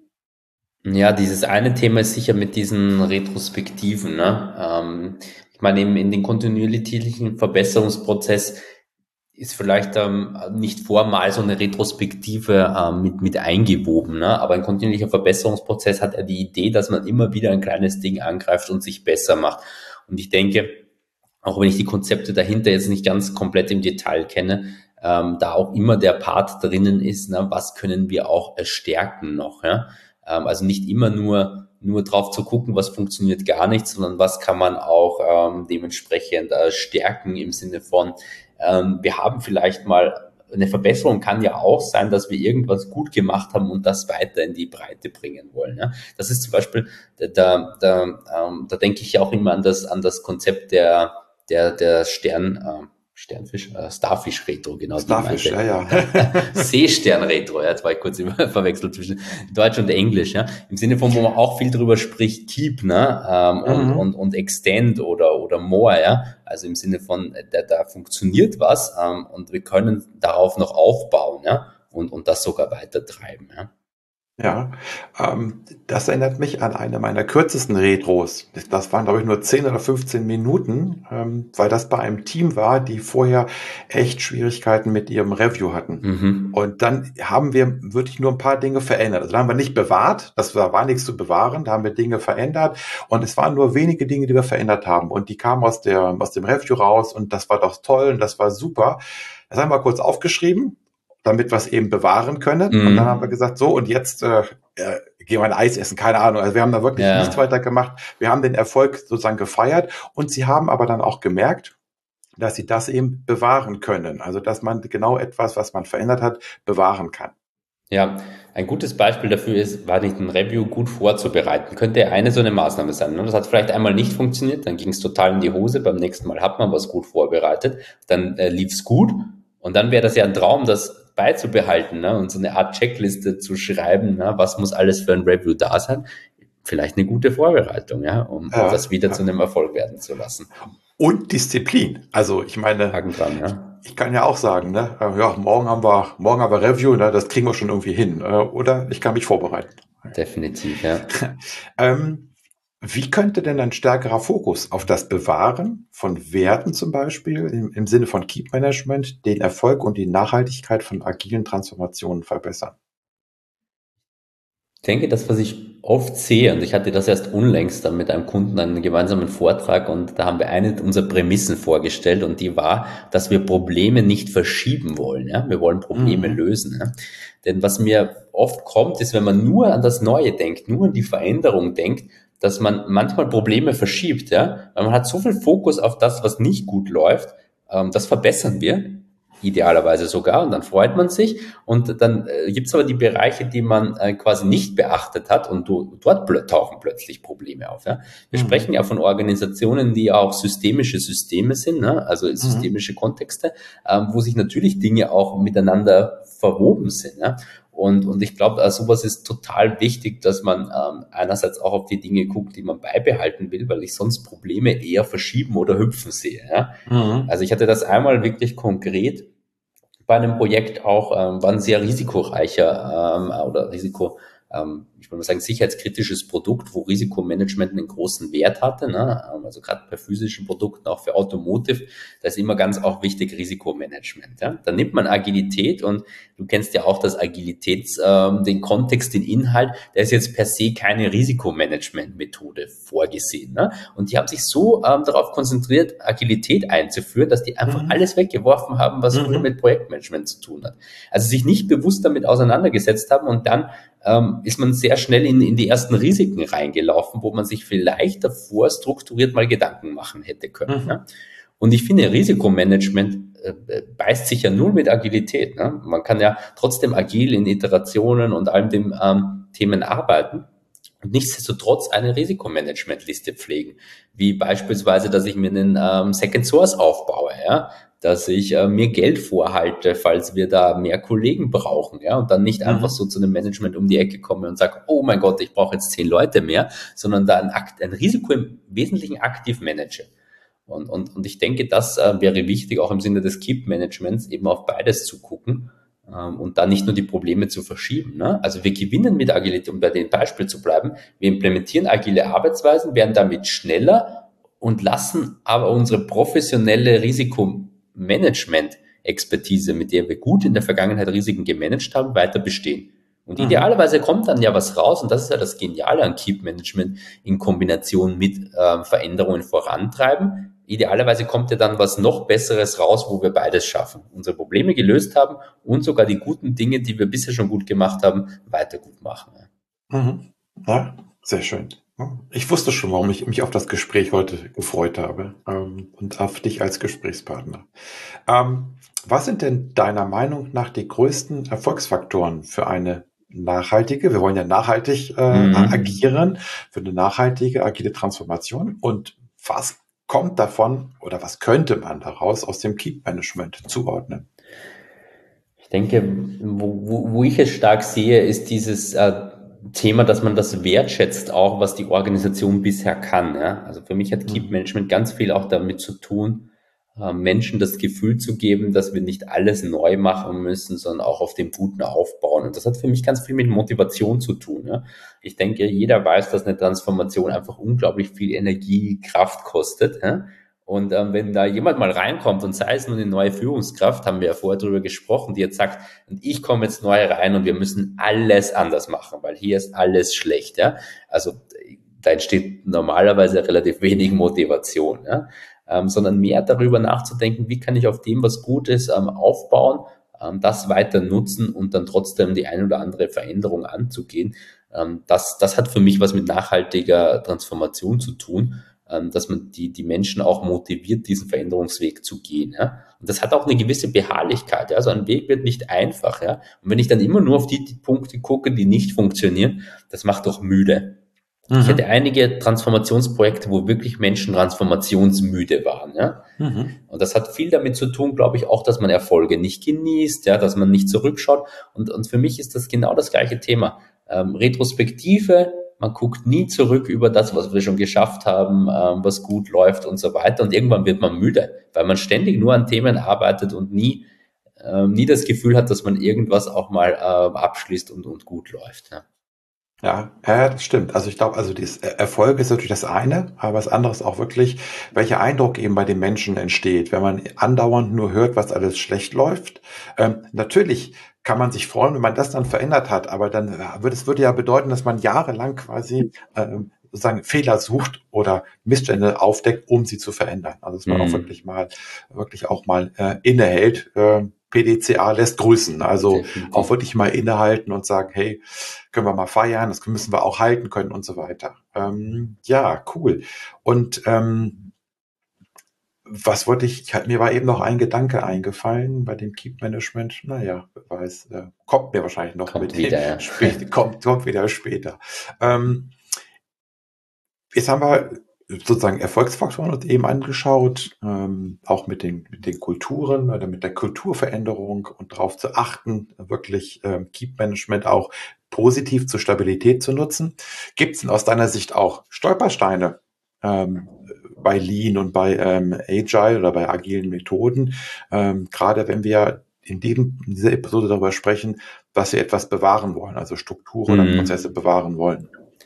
ja, dieses eine Thema ist sicher mit diesen Retrospektiven, ne? Ähm, ich meine, eben in den kontinuierlichen Verbesserungsprozess ist vielleicht ähm, nicht formal so eine Retrospektive ähm, mit, mit eingewoben, ne? Aber ein kontinuierlicher Verbesserungsprozess hat ja die Idee, dass man immer wieder ein kleines Ding angreift und sich besser macht. Und ich denke, auch wenn ich die Konzepte dahinter jetzt nicht ganz komplett im Detail kenne, ähm, da auch immer der Part drinnen ist, ne? Was können wir auch stärken noch, ja? Ähm, also nicht immer nur nur drauf zu gucken, was funktioniert gar nicht, sondern was kann man auch ähm, dementsprechend äh, stärken im Sinne von, ähm, wir haben vielleicht mal, eine Verbesserung kann ja auch sein, dass wir irgendwas gut gemacht haben und das weiter in die Breite bringen wollen. Ja? Das ist zum Beispiel, da, da, da, ähm, da denke ich ja auch immer an das, an das Konzept der, der, der Stern, äh, Sternfisch, äh, Starfish Retro, genau. Starfish, die meinte. ja, ja. Seestern Retro, ja, jetzt war ich kurz verwechselt zwischen Deutsch und Englisch, ja. Im Sinne von, wo man auch viel drüber spricht, Keep, ne, ähm, und, Mhm. und, und Extend oder, oder More, ja. Also im Sinne von, da, da funktioniert was, ähm, und wir können darauf noch aufbauen, ja, und, und das sogar weiter treiben, ja. Ja, ähm, das erinnert mich an eine meiner kürzesten Retros. Das waren, glaube ich, nur zehn oder fünfzehn Minuten, ähm, weil das bei einem Team war, die vorher echt Schwierigkeiten mit ihrem Review hatten. Mhm. Und dann haben wir wirklich nur ein paar Dinge verändert. Also da haben wir nicht bewahrt, das war, war nichts zu bewahren, da haben wir Dinge verändert und es waren nur wenige Dinge, die wir verändert haben. Und die kamen aus der, aus dem Review raus und das war doch toll und das war super. Das haben wir kurz aufgeschrieben, damit wir es eben bewahren können. Mhm. Und dann haben wir gesagt, so, und jetzt äh, äh, gehen wir ein Eis essen, keine Ahnung. Also wir haben da wirklich Ja. nichts weiter gemacht. Wir haben den Erfolg sozusagen gefeiert und sie haben aber dann auch gemerkt, dass sie das eben bewahren können. Also dass man genau etwas, was man verändert hat, bewahren kann. Ja, ein gutes Beispiel dafür ist, war nicht ein Review gut vorzubereiten. Könnte eine so eine Maßnahme sein. Ne? Das hat vielleicht einmal nicht funktioniert, dann ging es total in die Hose. Beim nächsten Mal hat man was gut vorbereitet, dann äh, lief es gut. Und dann wäre das ja ein Traum, das beizubehalten, ne? Und so eine Art Checkliste zu schreiben, ne? Was muss alles für ein Review da sein. Vielleicht eine gute Vorbereitung, ja, um, um Ja, das wieder ja. zu einem Erfolg werden zu lassen. Und Disziplin. Also ich meine, Haken dran, ja. ich kann ja auch sagen, ne, äh, ja, morgen haben wir, morgen haben wir Review, ne, das kriegen wir schon irgendwie hin. Äh, oder ich kann mich vorbereiten. Definitiv, ja. ähm, Wie könnte denn ein stärkerer Fokus auf das Bewahren von Werten zum Beispiel im, im Sinne von Keep Management den Erfolg und die Nachhaltigkeit von agilen Transformationen verbessern? Ich denke, das, was ich oft sehe, und ich hatte das erst unlängst dann mit einem Kunden einen gemeinsamen Vortrag und da haben wir eine unserer Prämissen vorgestellt und die war, dass wir Probleme nicht verschieben wollen. Ja? Wir wollen Probleme Mhm. lösen. Ja? Denn was mir oft kommt, ist, wenn man nur an das Neue denkt, nur an die Veränderung denkt, dass man manchmal Probleme verschiebt. Ja? Weil man hat so viel Fokus auf das, was nicht gut läuft, ähm, das verbessern wir. Idealerweise sogar, und dann freut man sich und dann äh, gibt es aber die Bereiche, die man äh, quasi nicht beachtet hat und du, dort plö- tauchen plötzlich Probleme auf. Ja? Wir Mhm. sprechen ja von Organisationen, die auch systemische Systeme sind, ne? Also systemische Mhm. Kontexte, ähm, wo sich natürlich Dinge auch miteinander verwoben sind. Ja? Und, und ich glaube, also sowas ist total wichtig, dass man ähm, einerseits auch auf die Dinge guckt, die man beibehalten will, weil ich sonst Probleme eher verschieben oder hüpfen sehe. Ja? Mhm. Also ich hatte das einmal wirklich konkret bei einem Projekt auch, ähm, war ein sehr risikoreicher ähm, oder risiko ähm, ich würde mal sagen, sicherheitskritisches Produkt, wo Risikomanagement einen großen Wert hatte, ne? Also gerade bei physischen Produkten, auch für Automotive, da ist immer ganz auch wichtig Risikomanagement. Ja? Da nimmt man Agilität und du kennst ja auch das Agilitäts, ähm, den Kontext, den Inhalt, da ist jetzt per se keine Risikomanagement-Methode vorgesehen. Ne? Und die haben sich so ähm, darauf konzentriert, Agilität einzuführen, dass die einfach Mhm. alles weggeworfen haben, was früher Mhm. mit Projektmanagement zu tun hat. Also sich nicht bewusst damit auseinandergesetzt haben und dann ähm, ist man sehr schnell in, in die ersten Risiken reingelaufen, wo man sich vielleicht davor strukturiert mal Gedanken machen hätte können. Mhm. Ja? Und ich finde, Risikomanagement äh, beißt sich ja null mit Agilität. Ne? Man kann ja trotzdem agil in Iterationen und all den ähm, Themen arbeiten und nichtsdestotrotz eine Risikomanagementliste pflegen, wie beispielsweise, dass ich mir einen ähm, Second Source aufbaue, ja, dass ich äh, mir Geld vorhalte, falls wir da mehr Kollegen brauchen, ja, und dann nicht einfach Mhm. so zu einem Management um die Ecke komme und sage, oh mein Gott, ich brauche jetzt zehn Leute mehr, sondern da ein, Akt, ein Risiko im Wesentlichen aktiv manage. Und, und, und ich denke, das äh, wäre wichtig, auch im Sinne des Keep-Managements, eben auf beides zu gucken ähm, und da nicht nur die Probleme zu verschieben. Ne? Also wir gewinnen mit Agilität, um bei dem Beispiel zu bleiben, wir implementieren agile Arbeitsweisen, werden damit schneller und lassen aber unsere professionelle Risikomanagement-Expertise, mit der wir gut in der Vergangenheit Risiken gemanagt haben, weiter bestehen. Und Mhm. idealerweise kommt dann ja was raus, und das ist ja das Geniale an Keep Management in Kombination mit äh, Veränderungen vorantreiben. Idealerweise kommt ja dann was noch Besseres raus, wo wir beides schaffen. Unsere Probleme gelöst haben und sogar die guten Dinge, die wir bisher schon gut gemacht haben, weiter gut machen. Mhm. Ja, sehr schön. Ja, ich wusste schon, warum ich mich auf das Gespräch heute gefreut habe, ähm, und auf dich als Gesprächspartner. Ähm, was sind denn deiner Meinung nach die größten Erfolgsfaktoren für eine nachhaltige, wir wollen ja nachhaltig äh, Mhm. agieren, für eine nachhaltige, agile Transformation? Und was kommt davon oder was könnte man daraus aus dem Keep-Management zuordnen? Ich denke, wo, wo, wo ich es stark sehe, ist dieses äh, Thema, dass man das wertschätzt, auch was die Organisation bisher kann. Ja? Also für mich hat Keep Mhm. Management ganz viel auch damit zu tun, äh, Menschen das Gefühl zu geben, dass wir nicht alles neu machen müssen, sondern auch auf dem Guten aufbauen. Und das hat für mich ganz viel mit Motivation zu tun. Ja? Ich denke, jeder weiß, dass eine Transformation einfach unglaublich viel Energie, Kraft kostet. Ja? Und ähm, wenn da jemand mal reinkommt und sei es nur eine neue Führungskraft, haben wir ja vorher drüber gesprochen, die jetzt sagt, und ich komme jetzt neu rein und wir müssen alles anders machen, weil hier ist alles schlecht. Ja? Also da entsteht normalerweise relativ wenig Motivation, ja? ähm, sondern mehr darüber nachzudenken, wie kann ich auf dem, was gut ist, ähm, aufbauen, ähm, das weiter nutzen und dann trotzdem die ein oder andere Veränderung anzugehen. Ähm, das, das hat für mich was mit nachhaltiger Transformation zu tun, ähm, dass man die, die Menschen auch motiviert, diesen Veränderungsweg zu gehen. Ja? Und das hat auch eine gewisse Beharrlichkeit. Ja? Also ein Weg wird nicht einfach. Ja? Und wenn ich dann immer nur auf die, die Punkte gucke, die nicht funktionieren, das macht doch müde. Ich hatte Mhm. einige Transformationsprojekte, wo wirklich Menschen transformationsmüde waren. Ja? Mhm. Und das hat viel damit zu tun, glaube ich, auch, dass man Erfolge nicht genießt, ja, dass man nicht zurückschaut. Und, und für mich ist das genau das gleiche Thema. Ähm, Retrospektive, man guckt nie zurück über das, was wir schon geschafft haben, ähm, was gut läuft und so weiter. Und irgendwann wird man müde, weil man ständig nur an Themen arbeitet und nie, ähm, nie das Gefühl hat, dass man irgendwas auch mal ähm, abschließt und, und gut läuft. Ja. Ja, ja, das stimmt. Also ich glaube, also das Erfolg ist natürlich das eine, aber das andere ist auch wirklich, welcher Eindruck eben bei den Menschen entsteht, wenn man andauernd nur hört, was alles schlecht läuft. Ähm, natürlich kann man sich freuen, wenn man das dann verändert hat, aber dann würde es würde ja bedeuten, dass man jahrelang quasi ähm, sozusagen Fehler sucht oder Missstände aufdeckt, um sie zu verändern. Also dass man auch Mhm. wirklich mal, wirklich auch mal äh, innehält. Äh, P D C A lässt grüßen. Also auch Definitiv. wirklich mal innehalten und sagen, hey, können wir mal feiern, das müssen wir auch halten können und so weiter. Ähm, ja, cool. Und ähm, was wollte ich, ich, mir war eben noch ein Gedanke eingefallen bei dem Keep Management. Naja, wer weiß, äh, kommt mir wahrscheinlich noch Kommt mit den wieder, ja. spät, kommt, kommt wieder später. Ähm, Jetzt haben wir sozusagen Erfolgsfaktoren uns eben angeschaut, ähm, auch mit den, mit den Kulturen oder mit der Kulturveränderung und darauf zu achten, wirklich ähm, Keep Management auch positiv zur Stabilität zu nutzen. Gibt es denn aus deiner Sicht auch Stolpersteine ähm, bei Lean und bei ähm, Agile oder bei agilen Methoden? Ähm, gerade wenn wir in, diesem, in dieser Episode darüber sprechen, dass wir etwas bewahren wollen, also Strukturen Mhm. und Prozesse bewahren wollen.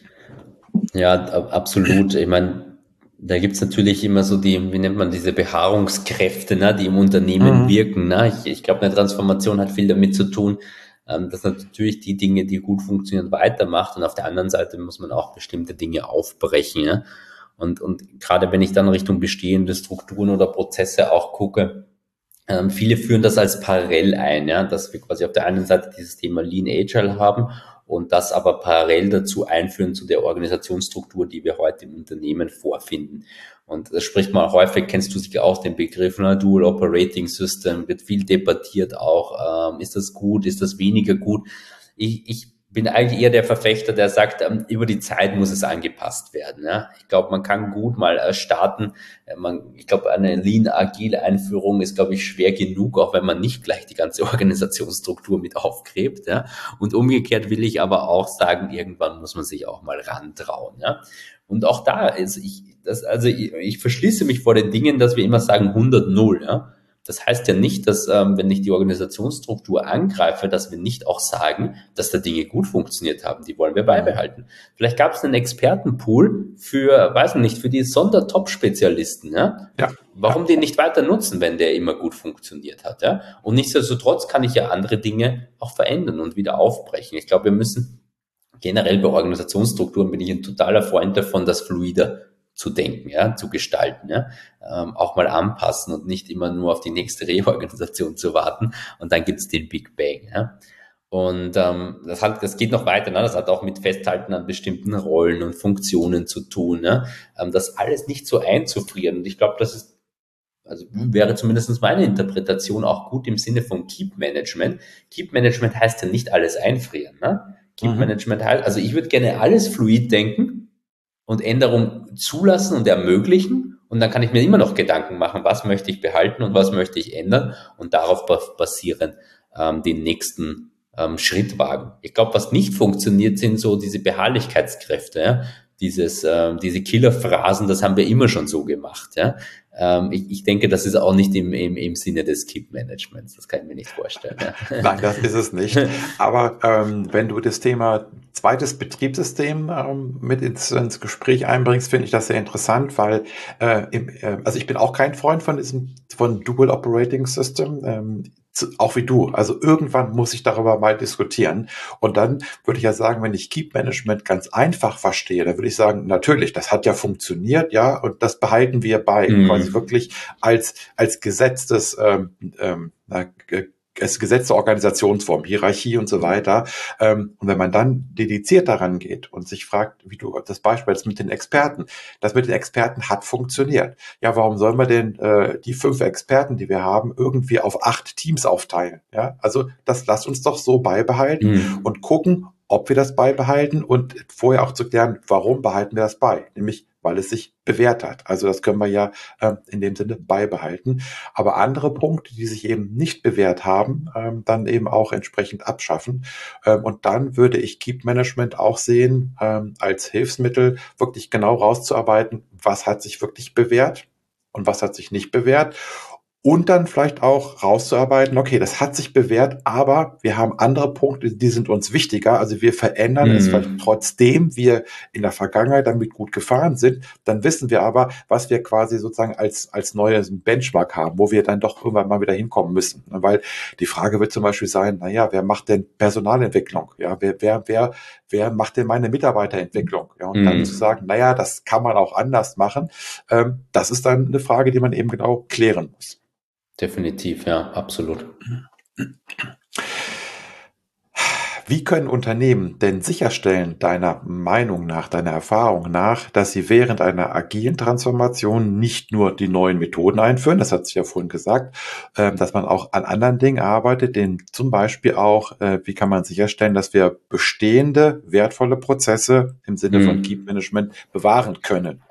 Ja, ab- absolut. Ich meine, da gibt's natürlich immer so die, wie nennt man diese Beharrungskräfte, ne, die im Unternehmen Mhm. wirken. Ne? Ich, ich glaube, eine Transformation hat viel damit zu tun, ähm, dass natürlich die Dinge, die gut funktionieren, weitermacht. Und auf der anderen Seite muss man auch bestimmte Dinge aufbrechen. Ja? Und, und gerade wenn ich dann Richtung bestehende Strukturen oder Prozesse auch gucke, ähm, viele führen das als parallel ein, ja, dass wir quasi auf der einen Seite dieses Thema Lean Agile haben und das aber parallel dazu einführen zu der Organisationsstruktur, die wir heute im Unternehmen vorfinden. Und das spricht man häufig, kennst du sicher auch den Begriff, ne? Dual Operating System, wird viel debattiert auch, ähm, ist das gut, ist das weniger gut? Ich, ich bin eigentlich eher der Verfechter, der sagt, ähm, über die Zeit muss es angepasst werden. Ja? Ich glaube, man kann gut mal äh, starten. Äh, man, ich glaube, eine Lean-Agile-Einführung ist, glaube ich, schwer genug, auch wenn man nicht gleich die ganze Organisationsstruktur mit aufgräbt. Ja? Und umgekehrt will ich aber auch sagen, irgendwann muss man sich auch mal rantrauen. Ja? Und auch da ist ich, das, also ich, ich verschließe mich vor den Dingen, dass wir immer sagen hundert null. Ja? Das heißt ja nicht, dass, ähm, wenn ich die Organisationsstruktur angreife, dass wir nicht auch sagen, dass da Dinge gut funktioniert haben. Die wollen wir beibehalten. Vielleicht gab es einen Expertenpool für, weiß nicht, für die Sonder-Top-Spezialisten. Ja? Ja. Warum Ja. den nicht weiter nutzen, wenn der immer gut funktioniert hat? Ja? Und nichtsdestotrotz kann ich ja andere Dinge auch verändern und wieder aufbrechen. Ich glaube, wir müssen generell bei Organisationsstrukturen, bin ich ein totaler Freund davon, das fluider zu denken, ja, zu gestalten, ja, ähm, auch mal anpassen und nicht immer nur auf die nächste Reorganisation zu warten und dann gibt's den Big Bang, ja. Und ähm, das hat, das geht noch weiter, ne? Das hat auch mit Festhalten an bestimmten Rollen und Funktionen zu tun, ne? Ähm, das alles nicht so einzufrieren. Und ich glaube, das ist, also wäre zumindest meine Interpretation auch gut im Sinne von Keep Management. Keep Management heißt ja nicht alles einfrieren, ne? Keep Mhm. Management heißt, also ich würde gerne alles fluid denken und Änderungen zulassen und ermöglichen. Und dann kann ich mir immer noch Gedanken machen, was möchte ich behalten und was möchte ich ändern und darauf basierend ähm, den nächsten ähm, Schritt wagen. Ich glaube, was nicht funktioniert, sind so diese Beharrlichkeitskräfte, ja? Dieses, ähm, diese Killerphrasen, das haben wir immer schon so gemacht. Ja? Ähm, ich, ich denke, das ist auch nicht im, im, im Sinne des Keep-Managements. Das kann ich mir nicht vorstellen. Ja? Nein, das ist es nicht. Aber ähm, wenn du das Thema zweites Betriebssystem ähm, mit ins, ins Gespräch einbringst, finde ich das sehr interessant, weil äh, im, äh, also ich bin auch kein Freund von diesem von Dual Operating System. Ähm, auch wie du. Also irgendwann muss ich darüber mal diskutieren. Und dann würde ich ja sagen, wenn ich Keep Management ganz einfach verstehe, dann würde ich sagen, natürlich, das hat ja funktioniert, ja, und das behalten wir bei, Mhm. quasi wirklich als, als gesetztes, ähm, ähm, na, als gesetzte Organisationsform, Hierarchie und so weiter. Ähm, und wenn man dann dediziert daran geht und sich fragt, wie du das Beispiel jetzt mit den Experten, das mit den Experten hat funktioniert. Ja, warum sollen wir denn äh, die fünf Experten, die wir haben, irgendwie auf acht Teams aufteilen? Ja, also das lasst uns doch so beibehalten Mhm. und gucken, ob wir das beibehalten und vorher auch zu klären, warum behalten wir das bei? Nämlich, weil es sich bewährt hat. Also das können wir ja äh, in dem Sinne beibehalten. Aber andere Punkte, die sich eben nicht bewährt haben, ähm, dann eben auch entsprechend abschaffen. Ähm, und dann würde ich Keep Management auch sehen ähm, als Hilfsmittel, wirklich genau rauszuarbeiten, was hat sich wirklich bewährt und was hat sich nicht bewährt. Und dann vielleicht auch rauszuarbeiten, okay, das hat sich bewährt, aber wir haben andere Punkte, die sind uns wichtiger. Also wir verändern Mhm. es vielleicht trotzdem wir in der Vergangenheit damit gut gefahren sind. Dann wissen wir aber, was wir quasi sozusagen als, als neues Benchmark haben, wo wir dann doch irgendwann mal wieder hinkommen müssen. Weil die Frage wird zum Beispiel sein, naja, wer macht denn Personalentwicklung? Ja, wer, wer, wer, wer macht denn meine Mitarbeiterentwicklung? Ja, und Mhm. dann zu sagen, naja, das kann man auch anders machen. Ähm, das ist dann eine Frage, die man eben genau klären muss. Definitiv, ja, absolut. Wie können Unternehmen denn sicherstellen, deiner Meinung nach, deiner Erfahrung nach, dass sie während einer agilen Transformation nicht nur die neuen Methoden einführen, das hat sich ja vorhin gesagt, dass man auch an anderen Dingen arbeitet, denn zum Beispiel auch, wie kann man sicherstellen, dass wir bestehende, wertvolle Prozesse im Sinne von Mhm. Keep Management bewahren können?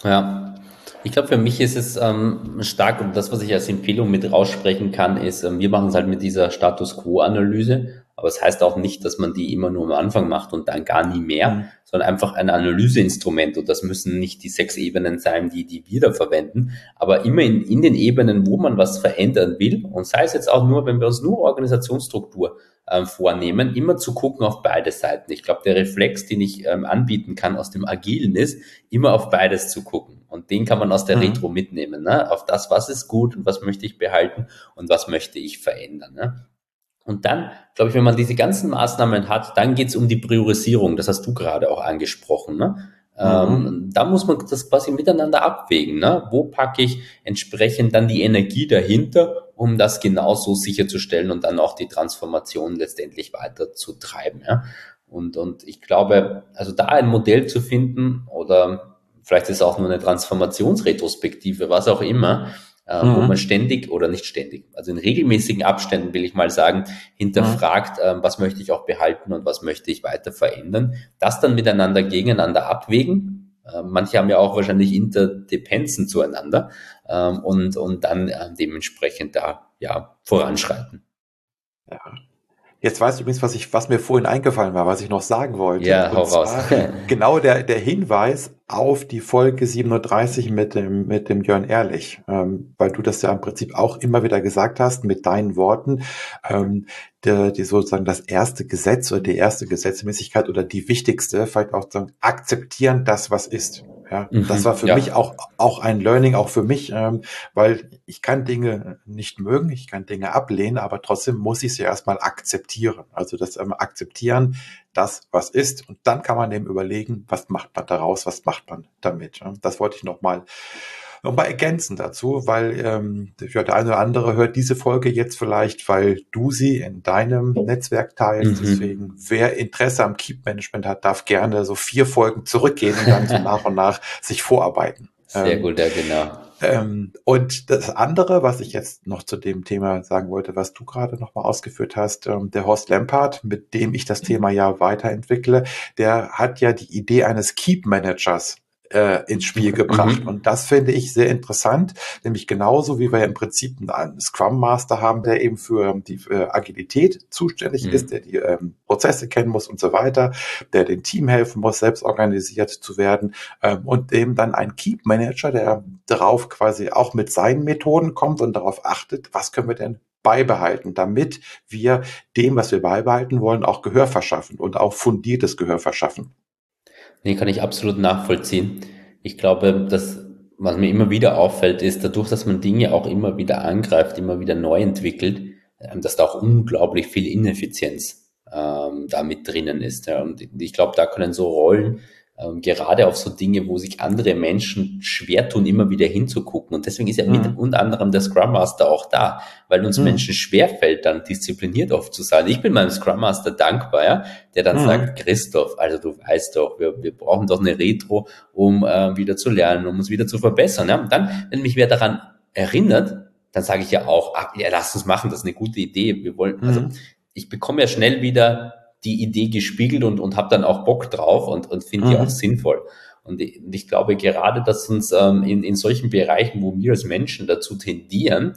Ja, ich glaube, für mich ist es ähm, stark und das, was ich als Empfehlung mit raussprechen kann, ist, ähm, wir machen es halt mit dieser Status Quo-Analyse, aber es heißt auch nicht, dass man die immer nur am Anfang macht und dann gar nie mehr, Mhm. sondern einfach ein Analyseinstrument und das müssen nicht die sechs Ebenen sein, die, die wir da verwenden, aber immer in, in den Ebenen, wo man was verändern will und sei es jetzt auch nur, wenn wir uns nur Organisationsstruktur ähm, vornehmen, immer zu gucken auf beide Seiten. Ich glaube, der Reflex, den ich ähm, anbieten kann aus dem Agilen ist, immer auf beides zu gucken. Und den kann man aus der Retro Mhm. mitnehmen, ne? Auf das, was ist gut und was möchte ich behalten und was möchte ich verändern. Ne? Und dann, glaube ich, wenn man diese ganzen Maßnahmen hat, dann geht es um die Priorisierung. Das hast du gerade auch angesprochen. Ne? Mhm. Ähm, da muss man das quasi miteinander abwägen. Ne? Wo packe ich entsprechend dann die Energie dahinter, um das genauso sicherzustellen und dann auch die Transformation letztendlich weiter zu treiben. Ja? Und, und ich glaube, also da ein Modell zu finden oder vielleicht ist es auch nur eine Transformationsretrospektive, was auch immer, äh, wo man Mhm. ständig oder nicht ständig, also in regelmäßigen Abständen will ich mal sagen, Mhm. hinterfragt, äh, was möchte ich auch behalten und was möchte ich weiter verändern, das dann miteinander gegeneinander abwägen. Äh, manche haben ja auch wahrscheinlich Interdependenzen zueinander ähm, und, und dann äh, dementsprechend da ja voranschreiten. Ja. Jetzt weißt du übrigens, was ich, was mir vorhin eingefallen war, was ich noch sagen wollte. Ja, hau Und raus. zwar genau der, der Hinweis auf die Folge siebenunddreißig mit dem, mit dem Jörn Ehrlich. Ähm, weil du das ja im Prinzip auch immer wieder gesagt hast mit deinen Worten. Ähm, der, die sozusagen das erste Gesetz oder die erste Gesetzmäßigkeit oder die wichtigste, vielleicht auch sagen, akzeptieren das, was ist. Ja, das war Mhm, für mich ja, auch, auch ein Learning, auch für mich, ähm, weil ich kann Dinge nicht mögen, ich kann Dinge ablehnen, aber trotzdem muss ich sie erstmal akzeptieren. Also das ähm, akzeptieren, das, was ist. Und dann kann man eben überlegen, was macht man daraus, was macht man damit. Ja, das wollte ich nochmal noch mal ergänzen dazu, weil ähm, ja, der eine oder andere hört diese Folge jetzt vielleicht, weil du sie in deinem Netzwerk teilst. mhm. Deswegen, wer Interesse am Keep-Management hat, darf gerne so vier Folgen zurückgehen und dann so nach und nach sich vorarbeiten. Sehr Ähm, gut, ja, genau. ähm, und das andere, was ich jetzt noch zu dem Thema sagen wollte, was du gerade noch mal ausgeführt hast, ähm, der Horst Lampard, mit dem ich das Thema ja weiterentwickle, der hat ja die Idee eines Keep Managers äh, ins Spiel gebracht. Mhm. Und das finde ich sehr interessant, nämlich genauso wie wir ja im Prinzip einen Scrum Master haben, der eben für die äh, Agilität zuständig ist, der Mhm. die ähm, Prozesse kennen muss und so weiter, der dem Team helfen muss, selbst organisiert zu werden, ähm, und eben dann ein Keep Manager, der darauf quasi auch mit seinen Methoden kommt und darauf achtet, was können wir denn beibehalten, damit wir dem, was wir beibehalten wollen, auch Gehör verschaffen und auch fundiertes Gehör verschaffen. Nee, kann ich absolut nachvollziehen. Ich glaube, dass, was mir immer wieder auffällt, ist, dadurch, dass man Dinge auch immer wieder angreift, immer wieder neu entwickelt, ähm, dass da auch unglaublich viel Ineffizienz ähm, da mit drinnen ist. Ja. Und ich glaube, da können so Rollen, ähm, gerade auf so Dinge, wo sich andere Menschen schwer tun, immer wieder hinzugucken. Und deswegen ist ja mit Mhm. unter anderem der Scrum Master auch da, weil uns Mhm. Menschen schwerfällt, dann diszipliniert oft zu sein. Ich bin meinem Scrum Master dankbar, ja, der dann sagt, Mhm. Christoph, also du weißt doch, wir, wir brauchen doch eine Retro, um äh, wieder zu lernen, um uns wieder zu verbessern. Ja? Und dann, wenn mich wer daran erinnert, dann sage ich ja auch, ach, ja, lass uns machen, das ist eine gute Idee. Wir wollen, also Mhm. ich bekomme ja schnell wieder die Idee gespiegelt und, und habe dann auch Bock drauf und, und finde die auch Mhm. sinnvoll. Und ich, und ich glaube gerade, dass uns ähm, in, in solchen Bereichen, wo wir als Menschen dazu tendieren,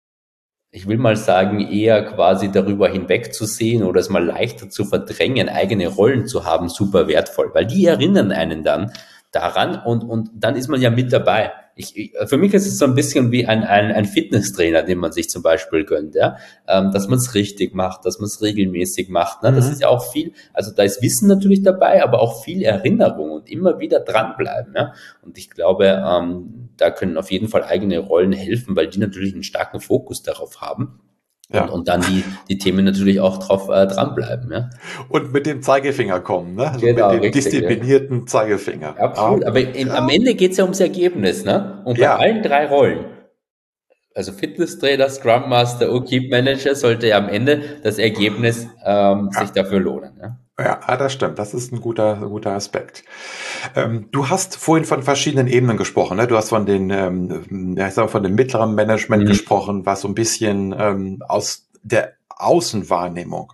ich will mal sagen, eher quasi darüber hinwegzusehen oder es mal leichter zu verdrängen, eigene Rollen zu haben, super wertvoll, weil die erinnern einen dann daran und, und dann ist man ja mit dabei. Ich, ich, für mich ist es so ein bisschen wie ein, ein, ein Fitnesstrainer, den man sich zum Beispiel gönnt, ja? ähm, dass man es richtig macht, dass man es regelmäßig macht. Ne? Das ist ja Mhm. auch viel, also da ist Wissen natürlich dabei, aber auch viel Erinnerung und immer wieder dranbleiben. Ja? Und ich glaube, ähm, da können auf jeden Fall eigene Rollen helfen, weil die natürlich einen starken Fokus darauf haben und, Ja. und dann die, die Themen natürlich auch drauf äh, dranbleiben. Ja? Und mit dem Zeigefinger kommen, ne? Also mit Genau, dem richtig. Ja. disziplinierten Zeigefinger. Absolut. Aber Ähm, im, am ja. Ende geht es ja ums Ergebnis. Ne? Und bei Ja. allen drei Rollen, also Fitnesstrainer, Scrum Master und Keep Manager, sollte ja am Ende das Ergebnis ähm, sich Ja. dafür lohnen. Ja? Ja, ah, das stimmt. Das ist ein guter, ein guter Aspekt. Ähm, du hast vorhin von verschiedenen Ebenen gesprochen. Ne? Du hast von den, ähm, ja, ich sag mal, von dem mittleren Management Mhm. gesprochen, was so ein bisschen ähm, aus der Außenwahrnehmung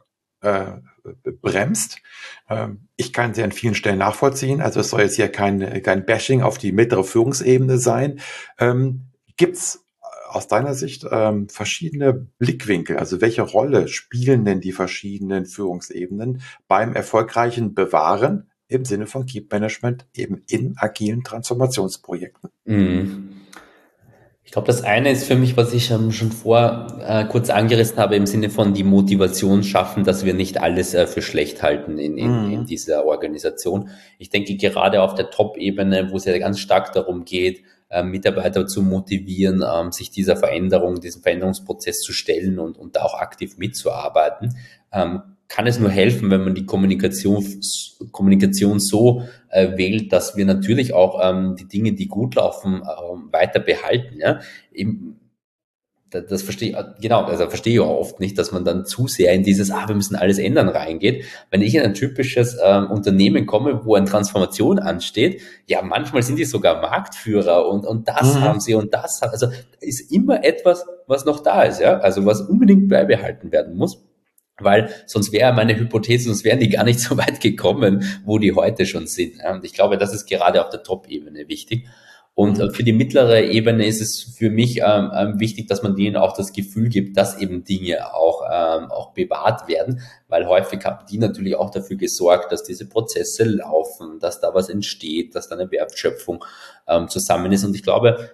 äh, bremst. Ähm, ich kann sie an vielen Stellen nachvollziehen. Also es soll jetzt hier kein, kein Bashing auf die mittlere Führungsebene sein. Ähm, gibt's aus deiner Sicht ähm, verschiedene Blickwinkel? Also welche Rolle spielen denn die verschiedenen Führungsebenen beim erfolgreichen Bewahren im Sinne von Keep Management eben in agilen Transformationsprojekten? Mhm. Ich glaube, das eine ist für mich, was ich ähm, schon vor äh, kurz angerissen habe, im Sinne von die Motivation schaffen, dass wir nicht alles äh, für schlecht halten in, in, in Mhm. dieser Organisation. Ich denke, gerade auf der Top-Ebene, wo es ja ganz stark darum geht, äh, Mitarbeiter zu motivieren, ähm, sich dieser Veränderung, diesem Veränderungsprozess zu stellen und, und da auch aktiv mitzuarbeiten, ähm, kann es nur helfen, wenn man die Kommunikation, Kommunikation so äh, wählt, dass wir natürlich auch ähm, die Dinge, die gut laufen, ähm, weiter behalten. Ja? Eben, das, das verstehe genau, also verstehe ich auch oft nicht, dass man dann zu sehr in dieses, ah, wir müssen alles ändern reingeht. Wenn ich in ein typisches ähm, Unternehmen komme, wo eine Transformation ansteht, ja, manchmal sind die sogar Marktführer und, und das haben Mhm. sie und das, also ist immer etwas, was noch da ist, ja, also was unbedingt beibehalten werden muss. Weil sonst wäre meine Hypothese, sonst wären die gar nicht so weit gekommen, wo die heute schon sind. Ja, und ich glaube, das ist gerade auf der Top-Ebene wichtig. Und äh, Mhm. für die mittlere Ebene ist es für mich ähm, ähm, wichtig, dass man denen auch das Gefühl gibt, dass eben Dinge auch, ähm, auch bewahrt werden, weil häufig haben die natürlich auch dafür gesorgt, dass diese Prozesse laufen, dass da was entsteht, dass da eine Wertschöpfung ähm, zusammen ist. Und ich glaube,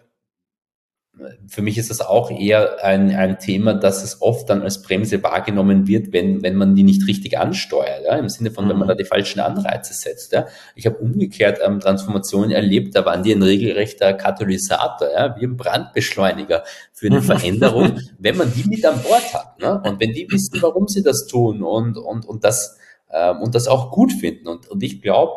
für mich ist das auch eher ein, ein Thema, dass es oft dann als Bremse wahrgenommen wird, wenn, wenn man die nicht richtig ansteuert, ja? Im Sinne von, wenn man da Mhm. die falschen Anreize setzt. Ja? Ich habe umgekehrt ähm, Transformationen erlebt, da waren die ein regelrechter Katalysator, ja? Wie ein Brandbeschleuniger für eine Veränderung, Mhm. wenn man die mit an Bord hat. Ne? Und wenn die wissen, warum sie das tun und, und, und, das, ähm, und das auch gut finden. Und, und ich glaube,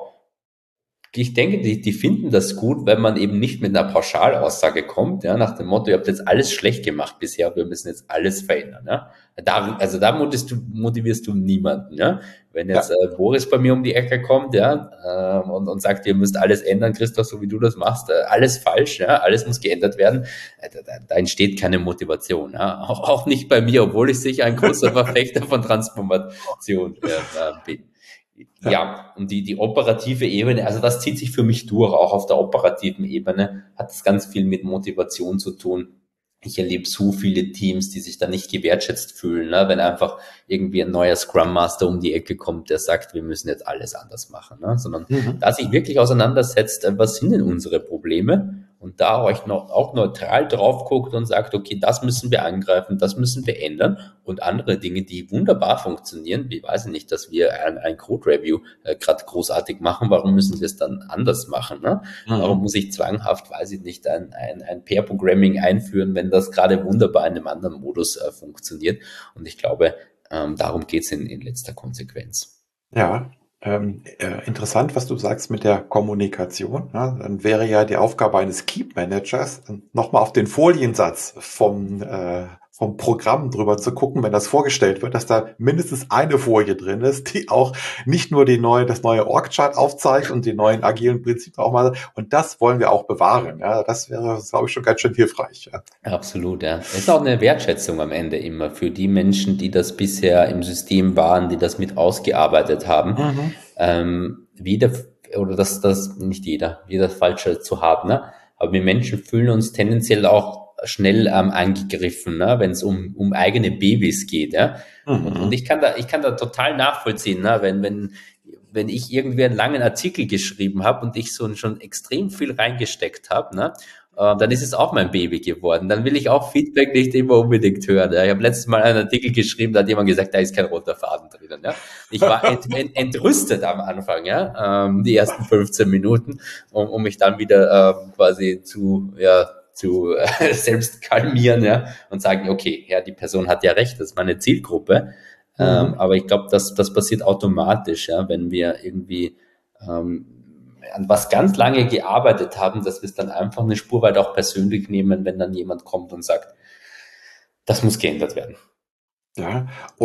ich denke, die, die finden das gut, wenn man eben nicht mit einer Pauschalaussage kommt, ja, nach dem Motto, ihr habt jetzt alles schlecht gemacht bisher, wir müssen jetzt alles verändern. Ja. Da, also da motivierst du, motivierst du niemanden. Ja. Wenn jetzt Ja. äh, Boris bei mir um die Ecke kommt, ja, äh, und, und sagt, ihr müsst alles ändern, Christoph, so wie du das machst, äh, alles falsch, ja, alles muss geändert werden, äh, da, da, da entsteht keine Motivation. Ja. Auch, auch nicht bei mir, obwohl ich sicher ein großer Verfechter von Transformation äh, äh, bin. Ja. Ja, und die, die operative Ebene, also das zieht sich für mich durch, auch auf der operativen Ebene, hat es ganz viel mit Motivation zu tun. Ich erlebe so viele Teams, die sich da nicht gewertschätzt fühlen, ne? Wenn einfach irgendwie ein neuer Scrum Master um die Ecke kommt, der sagt, wir müssen jetzt alles anders machen, ne? Sondern Mhm. da sich wirklich auseinandersetzt, was sind denn unsere Probleme? Und da euch noch, auch neutral drauf guckt und sagt, okay, das müssen wir angreifen, das müssen wir ändern und andere Dinge, die wunderbar funktionieren, wie weiß ich nicht, dass wir ein, ein Code-Review äh, gerade großartig machen, warum müssen wir es dann anders machen? Ne? Warum Mhm. muss ich zwanghaft, weiß ich nicht, ein, ein, ein Pair-Programming einführen, wenn das gerade wunderbar in einem anderen Modus äh, funktioniert? Und ich glaube, ähm, darum geht's in, in letzter Konsequenz. Ja, ähm, äh, interessant, was du sagst mit der Kommunikation. Ja, dann wäre ja die Aufgabe eines Keep Managers, nochmal auf den Foliensatz vom, äh, vom Programm drüber zu gucken, wenn das vorgestellt wird, dass da mindestens eine Folie drin ist, die auch nicht nur die neue, das neue Org-Chart aufzeigt und die neuen agilen Prinzipien auch mal, und das wollen wir auch bewahren. Ja, das wäre, glaube ich, schon ganz schön hilfreich. Ja. Absolut, ja. Es ist auch eine Wertschätzung am Ende immer für die Menschen, die das bisher im System waren, die das mit ausgearbeitet haben. Mhm. Ähm, jeder, oder das, das, nicht jeder, jeder falsche zu haben, ne? Aber wir Menschen fühlen uns tendenziell auch schnell ähm, angegriffen, ne? Wenn es um, um eigene Babys geht, ja. Und, und Mhm. ich kann da, ich kann da total nachvollziehen, ne? Wenn, wenn, wenn ich irgendwie einen langen Artikel geschrieben habe und ich so schon extrem viel reingesteckt habe, ne? äh, dann ist es auch mein Baby geworden. Dann will ich auch Feedback nicht immer unbedingt hören. Ja. Ich habe letztes Mal einen Artikel geschrieben, da hat jemand gesagt, da ist kein roter Faden drinnen. Ja. Ich war ent, ent, entrüstet am Anfang, ja, ähm, die ersten fünfzehn Minuten, um, um mich dann wieder ähm, quasi zu, ja, zu äh, selbst kalmieren, ja, und sagen, okay, ja, die Person hat ja recht, das ist meine Zielgruppe. Ähm, Mhm. aber ich glaube, das, das passiert automatisch, ja, wenn wir irgendwie ähm, an was ganz lange gearbeitet haben, dass wir es dann einfach eine Spur weit auch persönlich nehmen, wenn dann jemand kommt und sagt, das muss geändert werden. Ja, und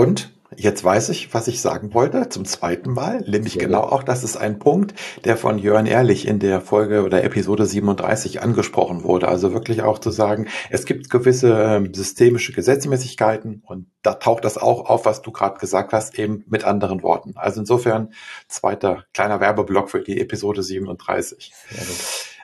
Jetzt weiß ich, was ich sagen wollte, zum zweiten Mal, nämlich Sehr genau gut. auch, das ist ein Punkt, der von Jörn Ehrlich in der Folge oder Episode siebenunddreißig angesprochen wurde. Also wirklich auch zu sagen, es gibt gewisse ähm, systemische Gesetzmäßigkeiten und da taucht das auch auf, was du gerade gesagt hast, eben mit anderen Worten. Also insofern zweiter kleiner Werbeblock für die Episode siebenunddreißig. Sehr gut.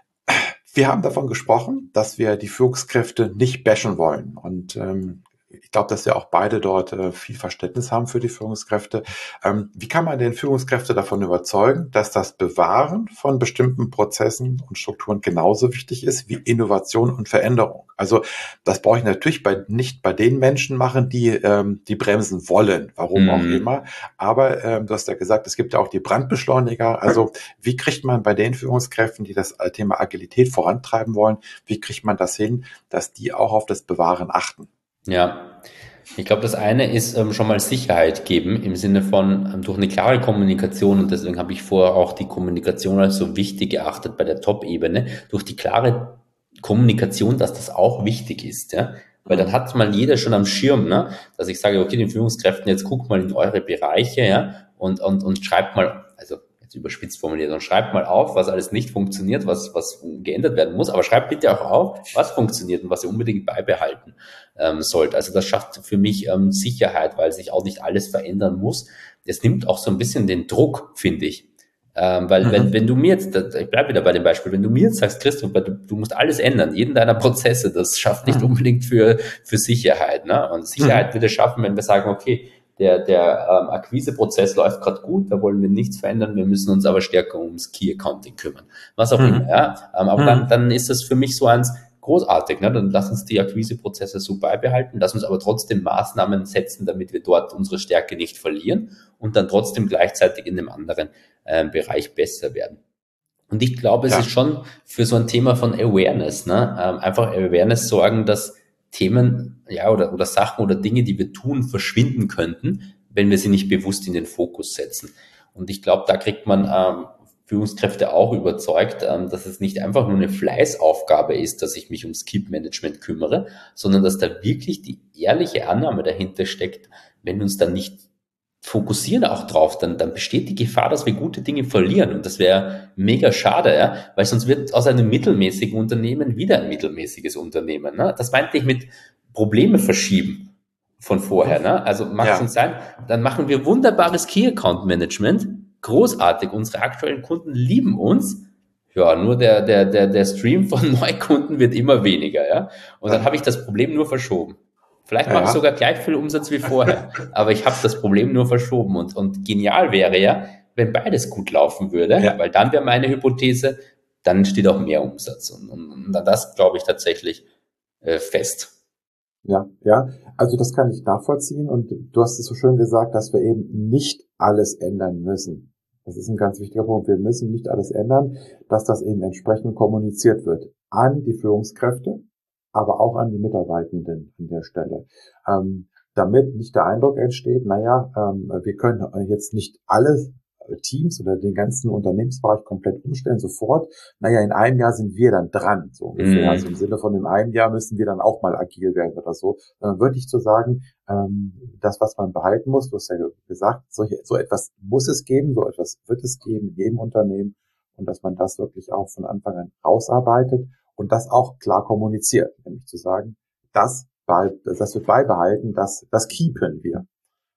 Wir haben davon gesprochen, dass wir die Führungskräfte nicht bashen wollen. Und ähm, ich glaube, dass wir auch beide dort äh, viel Verständnis haben für die Führungskräfte. Ähm, wie kann man denn Führungskräfte davon überzeugen, dass das Bewahren von bestimmten Prozessen und Strukturen genauso wichtig ist wie Innovation und Veränderung? Also das brauche ich natürlich bei, nicht bei den Menschen machen, die ähm, die bremsen wollen, warum auch Mm, immer. Aber ähm, du hast ja gesagt, es gibt ja auch die Brandbeschleuniger. Also wie kriegt man bei den Führungskräften, die das Thema Agilität vorantreiben wollen, wie kriegt man das hin, dass die auch auf das Bewahren achten? ja. Ich glaube, das eine ist ähm, schon mal Sicherheit geben im Sinne von ähm, durch eine klare Kommunikation, und deswegen habe ich vorher auch die Kommunikation als so wichtig erachtet bei der Top-Ebene, durch die klare Kommunikation, dass das auch wichtig ist, ja. Weil dann Mhm. hat mal jeder schon am Schirm, ne, dass ich sage, okay, den Führungskräften, jetzt guckt mal in eure Bereiche, ja, und, und, und schreibt mal, also jetzt überspitzt formuliert, und schreibt mal auf, was alles nicht funktioniert, was, was geändert werden muss, aber schreibt bitte auch auf, was funktioniert und was ihr unbedingt beibehalten ähm, sollt. Also das schafft für mich ähm, Sicherheit, weil sich auch nicht alles verändern muss. Es nimmt auch so ein bisschen den Druck, finde ich. Ähm, weil wenn, Mhm. wenn du mir jetzt, ich bleibe wieder bei dem Beispiel, wenn du mir jetzt sagst, Christoph, du, du musst alles ändern, jeden deiner Prozesse, das schafft nicht Mhm. unbedingt für, für Sicherheit. Ne? Und Sicherheit Mhm. wird es schaffen, wenn wir sagen, okay, der, der ähm, Akquiseprozess läuft gerade gut, da wollen wir nichts verändern, wir müssen uns aber stärker ums Key Accounting kümmern. Was auch immer. Mhm. Ja? Ähm, aber dann, Mhm. dann ist das für mich so eins, großartig, ne? Dann lass uns die Akquiseprozesse so beibehalten, lass uns aber trotzdem Maßnahmen setzen, damit wir dort unsere Stärke nicht verlieren und dann trotzdem gleichzeitig in dem anderen äh, Bereich besser werden. Und ich glaube, es ist Ja. schon für so ein Thema von Awareness, ne? Ähm, einfach Awareness sorgen, dass Themen, ja, oder, oder Sachen oder Dinge, die wir tun, verschwinden könnten, wenn wir sie nicht bewusst in den Fokus setzen. Und ich glaube, da kriegt man ähm, Führungskräfte auch überzeugt, ähm, dass es nicht einfach nur eine Fleißaufgabe ist, dass ich mich ums Keep-Management kümmere, sondern dass da wirklich die ehrliche Annahme dahinter steckt, wenn uns dann nicht fokussieren auch drauf, dann, dann besteht die Gefahr, dass wir gute Dinge verlieren. Und das wäre mega schade, ja, weil sonst wird aus einem mittelmäßigen Unternehmen wieder ein mittelmäßiges Unternehmen. Ne? Das meinte ich mit Probleme verschieben von vorher. Mhm. Ne? Also mag schon Ja. sein, dann machen wir wunderbares Key Account Management, großartig. Unsere aktuellen Kunden lieben uns. Ja, nur der, der, der, der Stream von Neukunden wird immer weniger, ja. Und dann habe ich das Problem nur verschoben. Vielleicht Ja, mache ich ja. sogar gleich viel Umsatz wie vorher, aber ich habe das Problem nur verschoben. Und, und genial wäre ja, wenn beides gut laufen würde, Ja. weil dann wäre meine Hypothese, dann entsteht auch mehr Umsatz. Und, und, und das glaube ich tatsächlich äh, fest. Ja, ja, also das kann ich nachvollziehen und du hast es so schön gesagt, dass wir eben nicht alles ändern müssen. Das ist ein ganz wichtiger Punkt. Wir müssen nicht alles ändern, dass das eben entsprechend kommuniziert wird an die Führungskräfte, aber auch an die Mitarbeitenden an der Stelle. Ähm, damit nicht der Eindruck entsteht, naja, ähm, wir können jetzt nicht alle Teams oder den ganzen Unternehmensbereich komplett umstellen sofort. Naja, in einem Jahr sind wir dann dran, so ungefähr. Also im Mm, Sinne von in einem Jahr müssen wir dann auch mal agil werden oder so. Sondern wirklich zu sagen, ähm, das, was man behalten muss, du hast ja gesagt, solche, so etwas muss es geben, so etwas wird es geben in jedem Unternehmen und dass man das wirklich auch von Anfang an ausarbeitet und das auch klar kommuniziert, nämlich zu sagen, das, das wird beibehalten, das, das keepen wir.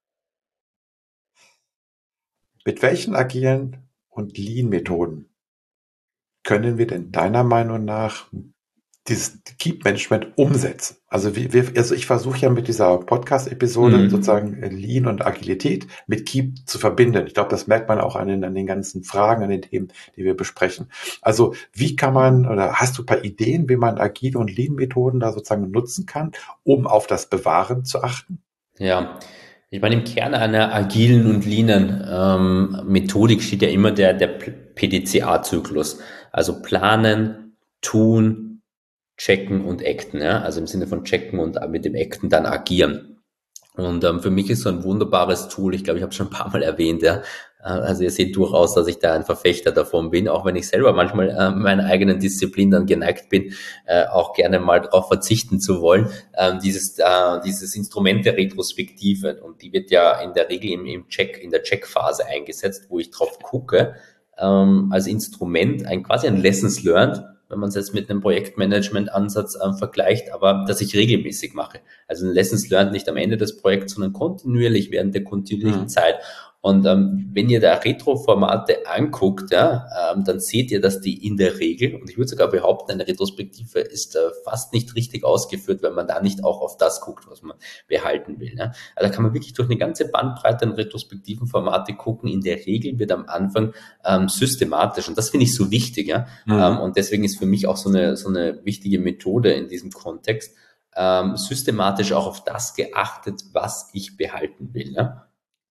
Mit welchen agilen und Lean-Methoden können wir denn deiner Meinung nach dieses Keep-Management umsetzen? Also, wie, wir, also ich versuche ja mit dieser Podcast-Episode mm. sozusagen Lean und Agilität mit Keep zu verbinden. Ich glaube, das merkt man auch an den, an den ganzen Fragen, an den Themen, die wir besprechen. Also wie kann man, oder hast du ein paar Ideen, wie man agile und Lean-Methoden da sozusagen nutzen kann, um auf das Bewahren zu achten? Ja, ich meine, im Kern einer agilen und leanen ähm, Methodik steht ja immer der, der P D C A-Zyklus. Also planen, tun, checken und acten. Ja? Also im Sinne von checken und mit dem Acten dann agieren. Und ähm, für mich ist so ein wunderbares Tool, ich glaube, ich habe es schon ein paar Mal erwähnt, ja, Also ihr seht durchaus, dass ich da ein Verfechter davon bin, auch wenn ich selber manchmal äh, meiner eigenen Disziplin dann geneigt bin, äh, auch gerne mal darauf verzichten zu wollen. Ähm, dieses äh, dieses Instrument der Retrospektive, und die wird ja in der Regel im, im Check, in der Checkphase eingesetzt, wo ich drauf gucke, ähm, als Instrument, ein quasi ein Lessons Learned, wenn man es jetzt mit einem Projektmanagement-Ansatz äh, vergleicht, aber das ich regelmäßig mache. Also ein Lessons Learned nicht am Ende des Projekts, sondern kontinuierlich während der kontinuierlichen mhm. Zeit. Und ähm, wenn ihr da Retro-Formate anguckt, ja, ähm, dann seht ihr, dass die in der Regel, und ich würde sogar behaupten, eine Retrospektive ist äh, fast nicht richtig ausgeführt, wenn man da nicht auch auf das guckt, was man behalten will. Ja. Also da kann man wirklich durch eine ganze Bandbreite an retrospektiven Formate gucken. In der Regel wird am Anfang ähm, systematisch, und das finde ich so wichtig, ja. Mhm. Ähm, und deswegen ist für mich auch so eine so eine wichtige Methode in diesem Kontext, ähm, systematisch auch auf das geachtet, was ich behalten will, ja.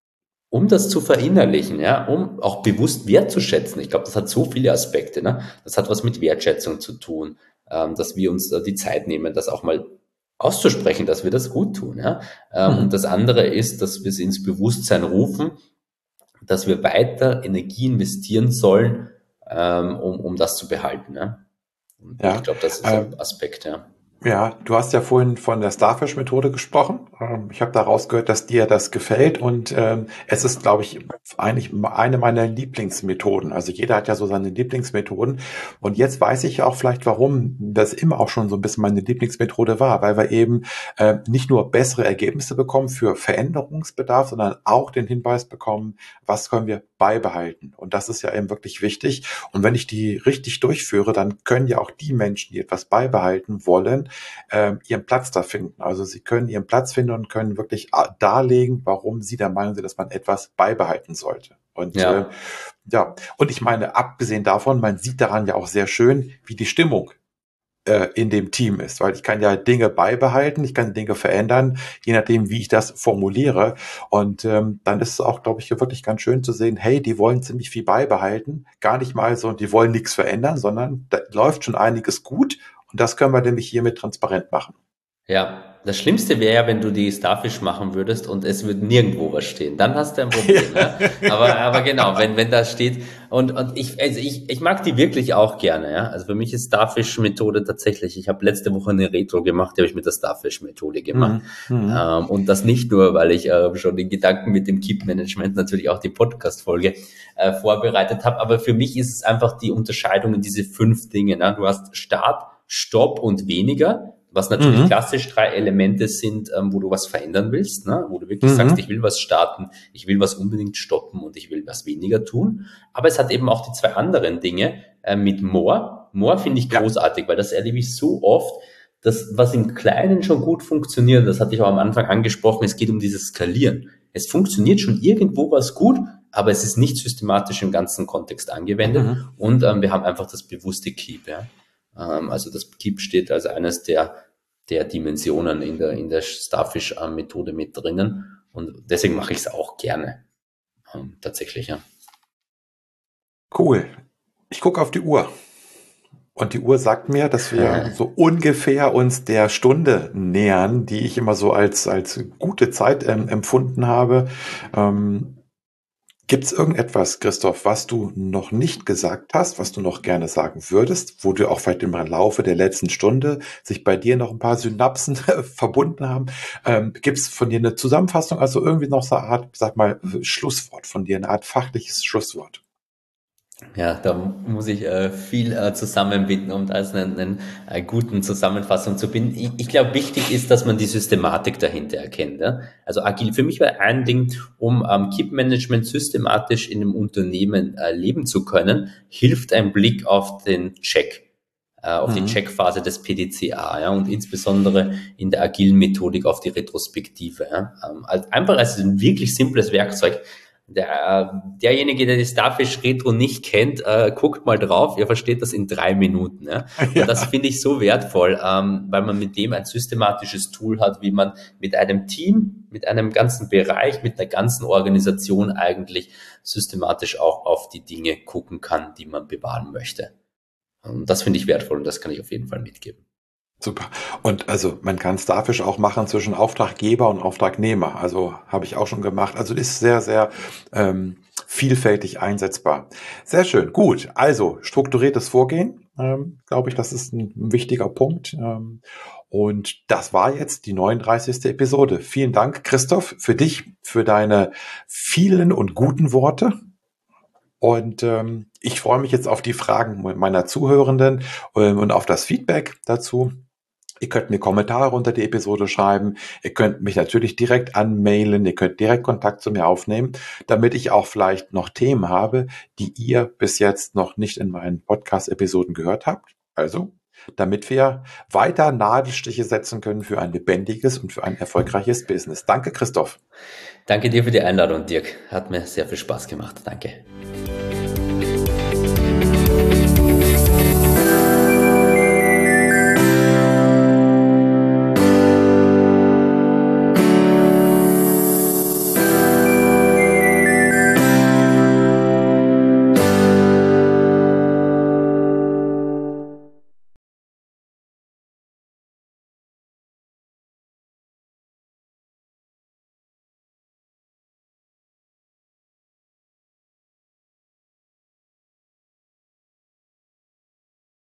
Um das zu verinnerlichen, ja, um auch bewusst wertzuschätzen. Ich glaube, das hat so viele Aspekte, ne? Das hat was mit Wertschätzung zu tun, ähm, dass wir uns äh, die Zeit nehmen, das auch mal auszusprechen, dass wir das gut tun, ja. Ähm, mhm. Und das andere ist, dass wir es ins Bewusstsein rufen, dass wir weiter Energie investieren sollen, ähm, um, um das zu behalten, ja. Und ja, ich glaube, das ist ähm, ein Aspekt, ja. Ja, du hast ja vorhin von der Starfish-Methode gesprochen. Ich habe da rausgehört, dass dir das gefällt, und ähm, es ist, glaube ich, eigentlich eine meiner Lieblingsmethoden. Also jeder hat ja so seine Lieblingsmethoden, und jetzt weiß ich auch vielleicht, warum das immer auch schon so ein bisschen meine Lieblingsmethode war, weil wir eben äh, nicht nur bessere Ergebnisse bekommen für Veränderungsbedarf, sondern auch den Hinweis bekommen, was können wir beibehalten. Und das ist ja eben wirklich wichtig. Und wenn ich die richtig durchführe, dann können ja auch die Menschen, die etwas beibehalten wollen, äh, ihren Platz da finden. Also sie können ihren Platz finden und können wirklich darlegen, warum sie der Meinung sind, dass man etwas beibehalten sollte. Und ja, äh, ja. Und ich meine, abgesehen davon, man sieht daran ja auch sehr schön, wie die Stimmung äh, in dem Team ist, weil ich kann ja Dinge beibehalten, ich kann Dinge verändern, je nachdem, wie ich das formuliere. Und ähm, dann ist es auch, glaube ich, wirklich ganz schön zu sehen, hey, die wollen ziemlich viel beibehalten, gar nicht mal so, die wollen nichts verändern, sondern da läuft schon einiges gut. Und das können wir nämlich hiermit transparent machen. Ja, das Schlimmste wäre ja, wenn du die Starfish machen würdest und es würde nirgendwo was stehen. Dann hast du ein Problem. Ja. Ja? Aber, aber genau, wenn, wenn das steht. Und, und ich, also ich, ich mag die wirklich auch gerne. Ja. Also für mich ist Starfish-Methode tatsächlich, ich habe letzte Woche eine Retro gemacht, die habe ich mit der Starfish-Methode gemacht. Mhm. Ähm, und das nicht nur, weil ich äh, schon den Gedanken mit dem Keep-Management natürlich auch die Podcast-Folge äh, vorbereitet habe. Aber für mich ist es einfach die Unterscheidung in diese fünf Dinge. Ne? Du hast Start, Stopp und weniger, was natürlich mhm. klassisch drei Elemente sind, ähm, wo du was verändern willst, ne? Wo du wirklich mhm. sagst, ich will was starten, ich will was unbedingt stoppen und ich will was weniger tun. Aber es hat eben auch die zwei anderen Dinge äh, mit More. More finde ich großartig, ja. Weil das erlebe ich so oft, dass was im Kleinen schon gut funktioniert, das hatte ich auch am Anfang angesprochen, es geht um dieses Skalieren. Es funktioniert schon irgendwo was gut, aber es ist nicht systematisch im ganzen Kontext angewendet mhm. und ähm, wir haben einfach das bewusste Keep, ja. Also das Keep steht als eines der, der Dimensionen in der, in der Starfish-Methode mit drinnen. Und deswegen mache ich es auch gerne. Ähm, tatsächlich, ja. Cool. Ich gucke auf die Uhr. Und die Uhr sagt mir, dass wir so ungefähr uns der Stunde nähern, die ich immer so als, als gute Zeit ähm, empfunden habe. Ähm, Gibt es irgendetwas, Christoph, was du noch nicht gesagt hast, was du noch gerne sagen würdest, wo du auch vielleicht im Laufe der letzten Stunde sich bei dir noch ein paar Synapsen verbunden haben? Ähm, Gibt es von dir eine Zusammenfassung, also irgendwie noch so eine Art, sag mal, Schlusswort von dir, eine Art fachliches Schlusswort? Ja, da muss ich äh, viel äh, zusammenbinden, um da eine, eine, eine guten Zusammenfassung zu binden. Ich, ich glaube, wichtig ist, dass man die Systematik dahinter erkennt. Ja? Also agil, für mich war ein Ding, um ähm, Keep-Management systematisch in einem Unternehmen äh, leben zu können, hilft ein Blick auf den Check, äh, auf mhm. die Checkphase des P D C A, ja, und insbesondere in der agilen Methodik auf die Retrospektive. Ja? Ähm, als, einfach als ein wirklich simples Werkzeug. Der, derjenige, der die Starfish Retro nicht kennt, äh, guckt mal drauf, ihr versteht das in drei Minuten. Ja? Und ja. Das finde ich so wertvoll, ähm, weil man mit dem ein systematisches Tool hat, wie man mit einem Team, mit einem ganzen Bereich, mit einer ganzen Organisation eigentlich systematisch auch auf die Dinge gucken kann, die man bewahren möchte. Und das finde ich wertvoll und das kann ich auf jeden Fall mitgeben. Super. Und also man kann Starfish auch machen zwischen Auftraggeber und Auftragnehmer. Also habe ich auch schon gemacht. Also ist sehr, sehr ähm, vielfältig einsetzbar. Sehr schön, gut. Also strukturiertes Vorgehen, ähm, glaube ich, das ist ein, ein wichtiger Punkt. Ähm, und das war jetzt die neununddreißigste Episode. Vielen Dank, Christoph, für dich, für deine vielen und guten Worte. Und ähm, ich freue mich jetzt auf die Fragen meiner Zuhörenden ähm, und auf das Feedback dazu. Ihr könnt mir Kommentare unter die Episode schreiben. Ihr könnt mich natürlich direkt anmailen. Ihr könnt direkt Kontakt zu mir aufnehmen, damit ich auch vielleicht noch Themen habe, die ihr bis jetzt noch nicht in meinen Podcast-Episoden gehört habt. Also, damit wir weiter Nadelstiche setzen können für ein lebendiges und für ein erfolgreiches Business. Danke, Christoph. Danke dir für die Einladung, Dirk. Hat mir sehr viel Spaß gemacht. Danke.